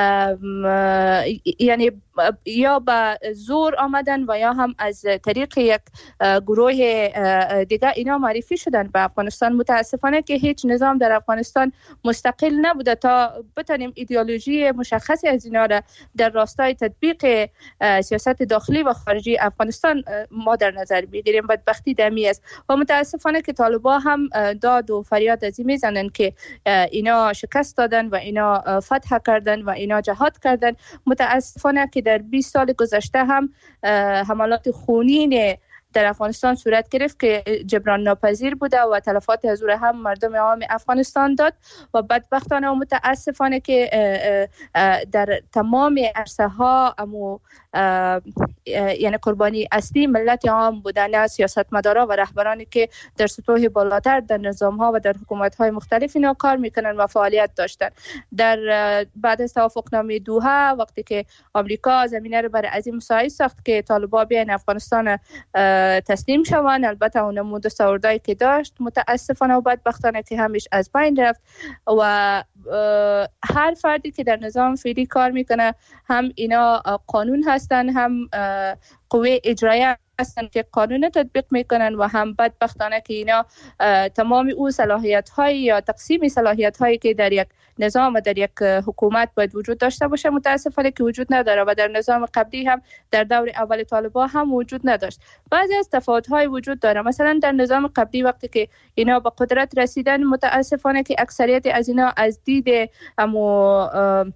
یعنی یا به زور آمدن و یا هم از طریق یک گروه دیگه اینا معرفی شدن به افغانستان. متاسفانه که هیچ نظام در افغانستان مستقل نبوده تا بتونیم ایدئولوژی مشخصی از اینا را در راستای تطبیق سیاست داخلی و خارجی افغانستان ما در نظر بگیریم. بدبختی دمی است و متاسفانه که طالبان هم داد و فریاد از این میزنن که اینا شکست دادن و اینا فتح کردن و اینا جهاد کردن. متاسفانه که در بیست سال گذشته هم حملات خونین در افغانستان صورت گرفت که جبران ناپذیر بوده و تلفات از او هم مردم عام افغانستان داد و بدبختانه و متاسفانه که در تمام عرصه ها امو یعنی قربانی اصلی ملت عام بودن، نه سیاستمدارا و رهبرانی که در سطوح بالاتر در نظام ها و در حکومت های مختلف اینا کار میکنن و فعالیت داشتن. در بعد از توافقنامه دوحه وقتی که آمریکا زمینه رو برای از این مساعد ساخت که طالبان بیان افغانستان تسلیم شوند، البته اون نمود دستاوردهایی که داشت متاسفانه و بدبختانه که همیش از بین رفت و هر فردی که در نظام فعلی کار میکنه هم اینا قانون هستن هم قوه اجرایه هستن که قانون تطبیق میکنن و هم بدبختانه که اینا تمام او صلاحیت های یا تقسیم صلاحیت هایی که در یک نظام و در یک حکومت باید وجود داشته باشه متاسفانه که وجود نداره و در نظام قبلی هم در دور اول طالبان هم وجود نداشت. بعضی از تفاوت های وجود داره. مثلا در نظام قبلی وقتی که اینا به قدرت رسیدن متاسفانه که اکثریت از اینا از دید امو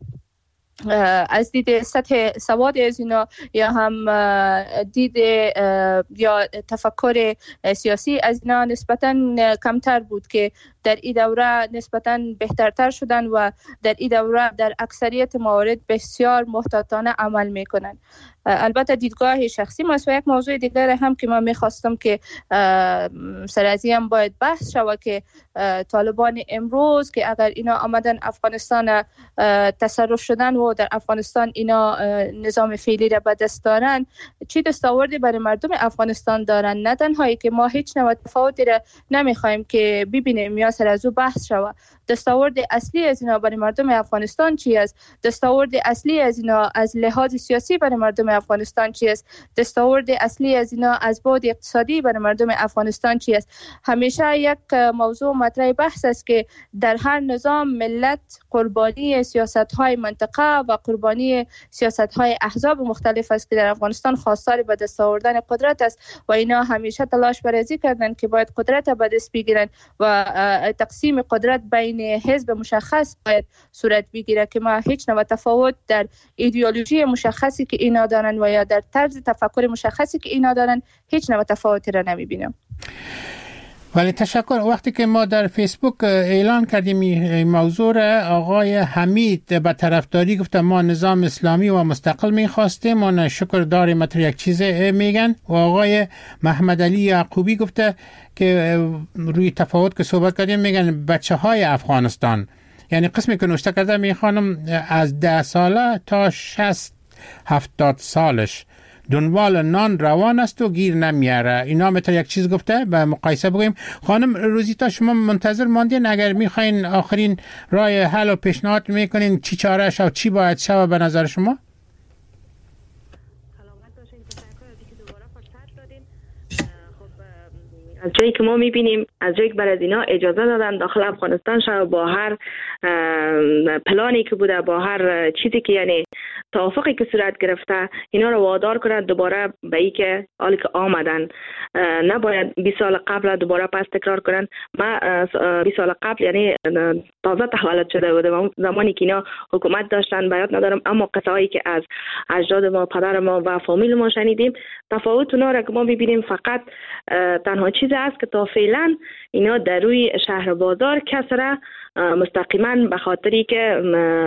از دید سطح سواد از اینا یا هم دید یا تفکر سیاسی از اینا نسبتاً کمتر بود که در این دوره نسبتاً بهترتر شدن و در این دوره در اکثریت موارد بسیار محتاطانه عمل میکنن. البته دیدگاه شخصی ما و یک موضوع دیگر هم که من میخواستم که سرازی هم باید بحث شود که طالبان امروز که اگر اینا آمدن افغانستان تصرف شدن و در افغانستان اینا نظام فعلی را به دست دارن چی دستاوردی برای مردم افغانستان دارن؟ نه تنهایی که ما هیچ نوع تفاوتی را نمیخوایم که ببینیم یا سر از او بحث شود. دستاورد اصلی از اینا برای مردم افغانستان چی است؟ دستاورد اصلی از اینا از لحاظ سیاسی برای مردم افغانستان چی است؟ دستاورد اصلی از اینا از بعد اقتصادی برای مردم افغانستان چی است؟ همیشه یک موضوع مطرح بحث است که در هر نظام ملت قربانی سیاست‌های منطقه و قربانی سیاست‌های احزاب مختلف است که در افغانستان خواستار به دست آوردن قدرت است و اینا همیشه تلاش برازی کردند که باید قدرت به دست بگیرن و تقسیم قدرت بین حزب مشخص باید صورت بگیره که ما هیچ نوع تفاوت در ایدئولوژی مشخصی که اینا دارن و یا در طرز تفکر مشخصی که اینا دارن هیچ نوع تفاوتی را نمیبینم. ولی تشکر. وقتی که ما در فیسبوک اعلان کردیم این موضوع را آقای حمید به طرفداری گفته ما نظام اسلامی و مستقل میخواستیم و شکر داریم متر یک چیز میگن و آقای محمد علی یعقوبی گفته که روی تفاوت که صحبت کردیم میگن بچه های افغانستان یعنی قسمی که نوشته کرده میخوانم از ده ساله تا شصت هفتاد سالش دنبال نان روان است و گیر نمیاره. اینا متر یک چیز گفته به مقایسه بگویم. خانم روزیتا شما منتظر ماندین اگر میخواین آخرین رای حل و پیشنهاد میکنین چی چاره شو چی باید شو به نظر شما؟ از جایی که ما میبینیم از جایی که برای از اینا اجازه دادن داخل افغانستان شو با هر پلانی که بوده با هر چیزی که یعنی توافقی که صورت گرفته اینا رو وادار کنند دوباره به ای که حالی که آمدن نباید بیست سال قبل دوباره پس تکرار کنن. ما بیست سال قبل یعنی تازه تولد شده بودم زمانی که اینا حکومت داشتن بیاد ندارم اما قصه هایی که از اجداد ما پدر ما و فامیل ما شنیدیم تفاوت اونا را که ما ببینیم فقط تنها چیز است که تا فعلا اینا در روی شهر بازار کسره مستقیما به خاطری که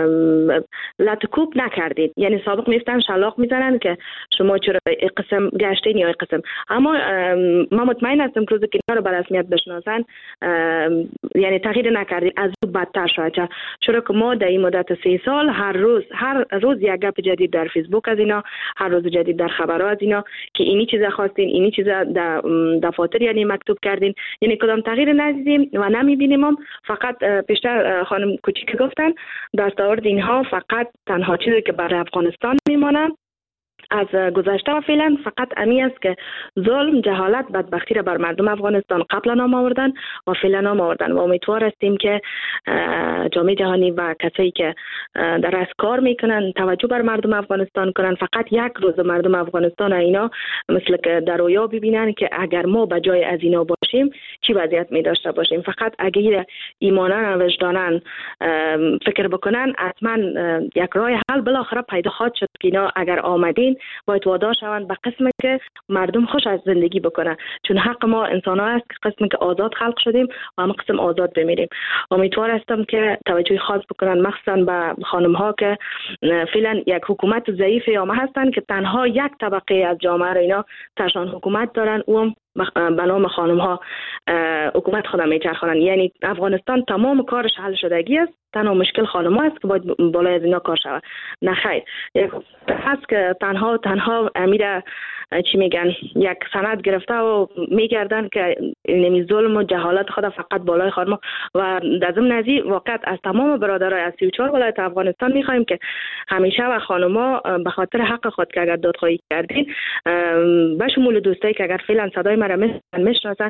لطکوب نکردید. یعنی سابق میفتن شلاق میزنن که شما چرا این قسم گشتین یا این قسم. اما ما مطمئن هستم که روزی که اینا رو به رسمیت بشناسن یعنی تغییر نکردید، از او بدتر شاید. چرا که ما در این مدت سه سال هر روز هر روز یک گپ جدید در فیسبوک از اینا، هر روز جدید در خبرها از اینا که اینی چیزا خواستین، اینی چیزا در دفاتر یعنی مکتوب کردین، یعنی کدام تغییر ندیدیم و نمیبینیم. هم فقط پیشتر خانم کوچیک گفتن دستاورد اینها فقط تنها چیزی که برای افغانستان میمونه از گذشته و فعلا فقط امی است که ظلم، جهالت، بدبختی را بر مردم افغانستان قبلا نام آوردن و فعلا نام آوردن و امیدوار هستیم که جامعه جهانی و کسایی که در از کار میکنن توجه بر مردم افغانستان کنن. فقط یک روز مردم افغانستان اینا مثل که در رویا ببینن که اگر ما به جای از اینا باشیم چی وضعیت می داشته باشیم. فقط اگر ایمانن و وجدانن فکر بکنن حتما یک راه حل بالاخره پیدا خواهد شد که اینا اگر آمدین باید وادار شوند به قسمی که مردم خوش از زندگی بکنه، چون حق ما انسان ها است که قسمی که آزاد خلق شدیم و هم قسم آزاد بمیریم. امیدوار هستم که توجه خاص بکنن مخصوصا به خانم ها که فعلا یک حکومت ضعیف یا هستن که تنها یک طبقه از جامعه را اینا تشان حکومت دارن، اون به نام خانم ها حکومت خودم میچرخونن. یعنی افغانستان تمام کارش حل شدگی است، تنها مشکل خانم ها است که باید بالای از اینا کار شود. نه خیر، هست که تنها تنها امیر چی میگن یک سند گرفته و میگردن که نمی ظلم و جهالت خود فقط بالای خانم. و در ضمن ازی واقعا از تمام برادرای از سی و چهار ولایت افغانستان میخوایم که همیشه و خانما به خاطر حق خود که اگر دادخواهی کردین به شمول دوستایی که اگر فعلا صدای مرا میشناسن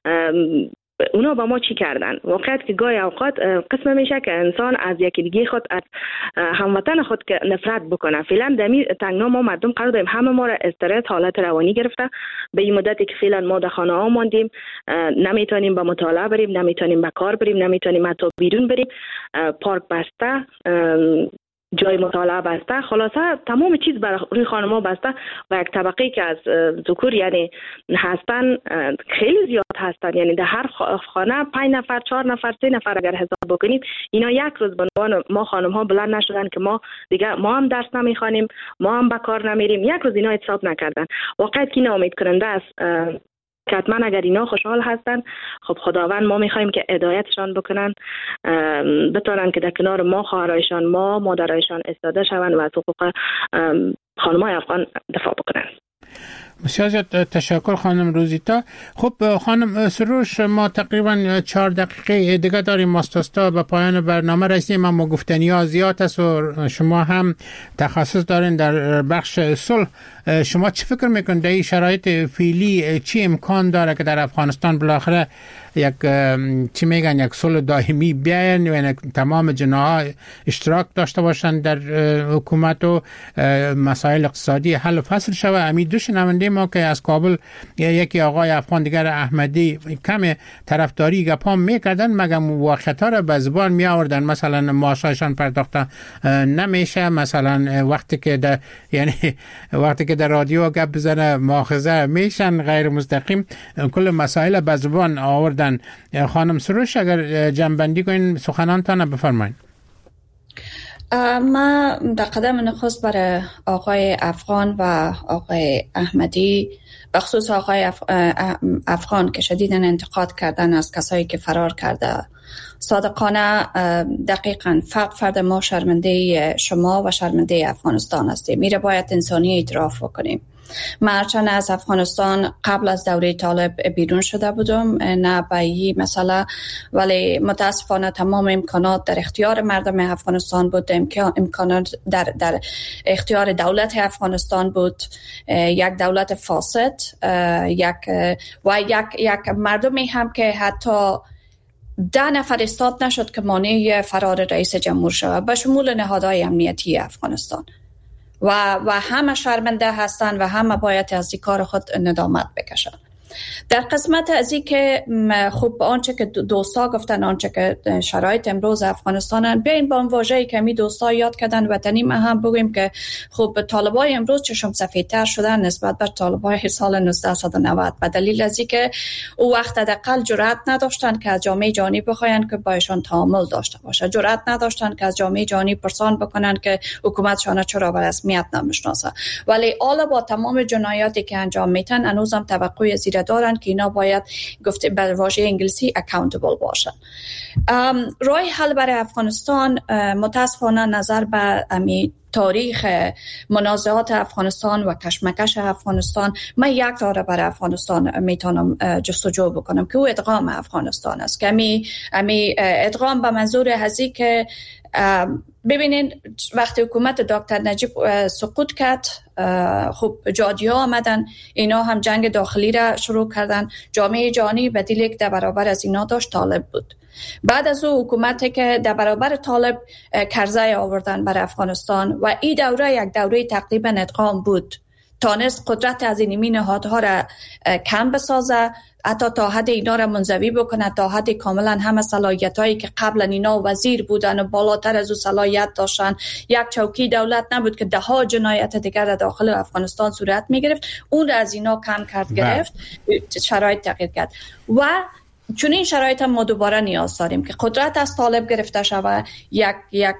اونا با ما چی کردن. واقعیت که گاهی اوقات قسم میشه که انسان از یکی دیگه خود از هموطن خود که نفرت بکنه. فعلا دمی تنگنا ما مردم قرار داریم همه ما را استرس حالت روانی گرفته. به این مدتی که فعلا ما در خانه ها ماندیم، نمیتونیم به مطالعه بریم، نمیتونیم به کار بریم، نمیتونیم حتی بیرون بریم، پارک بسته، جای مطالعه بسته، خلاصه تمام چیز برای روی خانم‌ها بسته و یک طبقه که از ذکور یعنی هستن خیلی زیاد هستن. یعنی در هر خانه پنج نفر، چهار نفر، سه نفر اگر حساب بکنیم اینا یک روز به عنوان ما خانم‌ها بلند نشدن که ما دیگه ما هم درس نمیخوانیم، ما هم به کار نمیریم، یک روز اینا حساب نکردن. واقعا که ناامید کننده است که حتما اگر اینا خوشحال هستن خب خداوند ما میخوایم که هدایتشان بکنن بتونن که در کنار ما خواهرایشان، ما مادرایشان استاده شون و از حقوق خانمای افغان دفاع بکنن. بسیار زیاد تشکر خانم روزیتا. خب خانم سروش، ما تقریبا چهار دقیقه دیگه داریم ماستاستا به پایان برنامه رسیدیم، اما گفتنی ها زیاد است و شما هم تخصص دارین در بخش صلح. شما چی فکر میکنید در این شرایط فعلی چی امکان داره که در افغانستان بالاخره یک چی میگن یک صلح دائمی بیاین و تمام جناح اشتراک داشته باشند در حکومت و مسائل اقتصادی حل و فصل شود؟ امید دوش نمنده ما که از کابل یکی آقای افغان دیگر احمدی کم طرفداری گپام میکردن مگر واقعیت‌ها را به زبان می آوردن، مثلا معاششان پرداخته نمیشه، مثلا وقتی که در یعنی وقتی که در رادیو گپ بزنه مؤاخذه میشن، غیر مستقیم کل مسائل به زبان آوردن. خانم سروش اگر جنبندی کنین سخنانتان بفرمایید. ما در قدم نخست برای آقای افغان و آقای احمدی، بخصوص آقای اف... افغان که شدیداً انتقاد کردن از کسایی که فرار کرده، صادقانه دقیقاً فرد فرد ما شرمنده شما و شرمنده افغانستان هستیم. میره باید انسانی اعتراف بکنیم. من هرچند از افغانستان قبل از دوره طالب بیرون شده بودم، نه به این مسئله، ولی متاسفانه تمام امکانات در اختیار مردم افغانستان بود، امکانات در, در اختیار دولت افغانستان بود. یک دولت فاسد، یک و یک, یک مردمی هم که حتی ده نفر استاد نشد که مانع فرار رئیس جمهور شود، به شمول نهادهای امنیتی افغانستان. و و همه شرمنده هستند و همه باید از کار خود ندامت بکشند. در قسمت از این که خب آنچه که دوستا گفتن، آنچه که شرایط امروز افغانستان، بیاین با اون واژه‌ای که می دوستا یاد کردن وطنی ما هم بگیم که خب طالبای امروز چشم سفیدتر شدن نسبت به طالبای سال نوزده و نود، به دلیل از اینکه او وقت حداقل جرأت نداشتن که از جامعه جهانی بخواین که بایشان تعامل داشته باشه، جرأت نداشتن که از جامعه جهانی پرسان بکنن که حکومتشان چرا به رسمیت نمیشناسه. ولی حالا با تمام جنایاتی که انجام میتن هنوزم توقع زیر دارن که اینا باید گفته به واژه انگلیسی accountable باشن. راه حل برای افغانستان متاسفانه نظر به امی تاریخ منازعات افغانستان و کشمکش افغانستان، من یک راه برای افغانستان میتونم جستجو بکنم که او ادغام افغانستان است. که امی, امی ادغام به منظور هزی که ببینین وقتی حکومت دکتر نجیب سقوط کرد، خب جادی ها آمدن، اینا هم جنگ داخلی را شروع کردن، جامعه جهانی بدیل یک در برابر از اینا داشت طالب بود. بعد از او حکومتی که در برابر طالب کرزای آوردن بر افغانستان و این دوره یک دوره تقریبا ادغام بود، تانست قدرت از اینمی نهادها را کم بسازه، حتی تا حد اینا را منزوی بکنه، تا حد کاملا همه صلاحیتایی که قبلا اینا وزیر بودن و بالاتر از او صلاحیت داشتن، یک چوکی دولت نبود که ده ها جنایت دیگر در داخل افغانستان صورت می گرفت، اون را از اینا کم کرد گرفت، شرایط تغییر کرد. و چون این شرایط هم ما دوباره نیاز داریم که قدرت از طالب گرفته شود، یک یک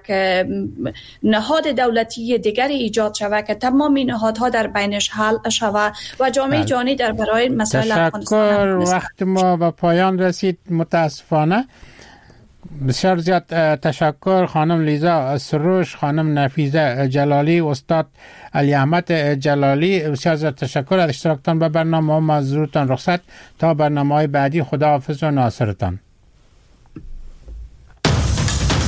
نهاد دولتی دیگر ایجاد شود که تمام نهادها در بینش حل شود و جامعه جهانی در برای مسائل افغانستان. وقت ما به پایان رسید متاسفانه. بسیار زیاد تشکر خانم لیزا سروش، خانم نفیزه جلالی، استاد علی احمد جلالی، بسیار زیاد تشکر از اشتراکتان به برنامه. ما حضورتان رخصت تا برنامه‌های بعدی. خداحافظ و ناصرتان.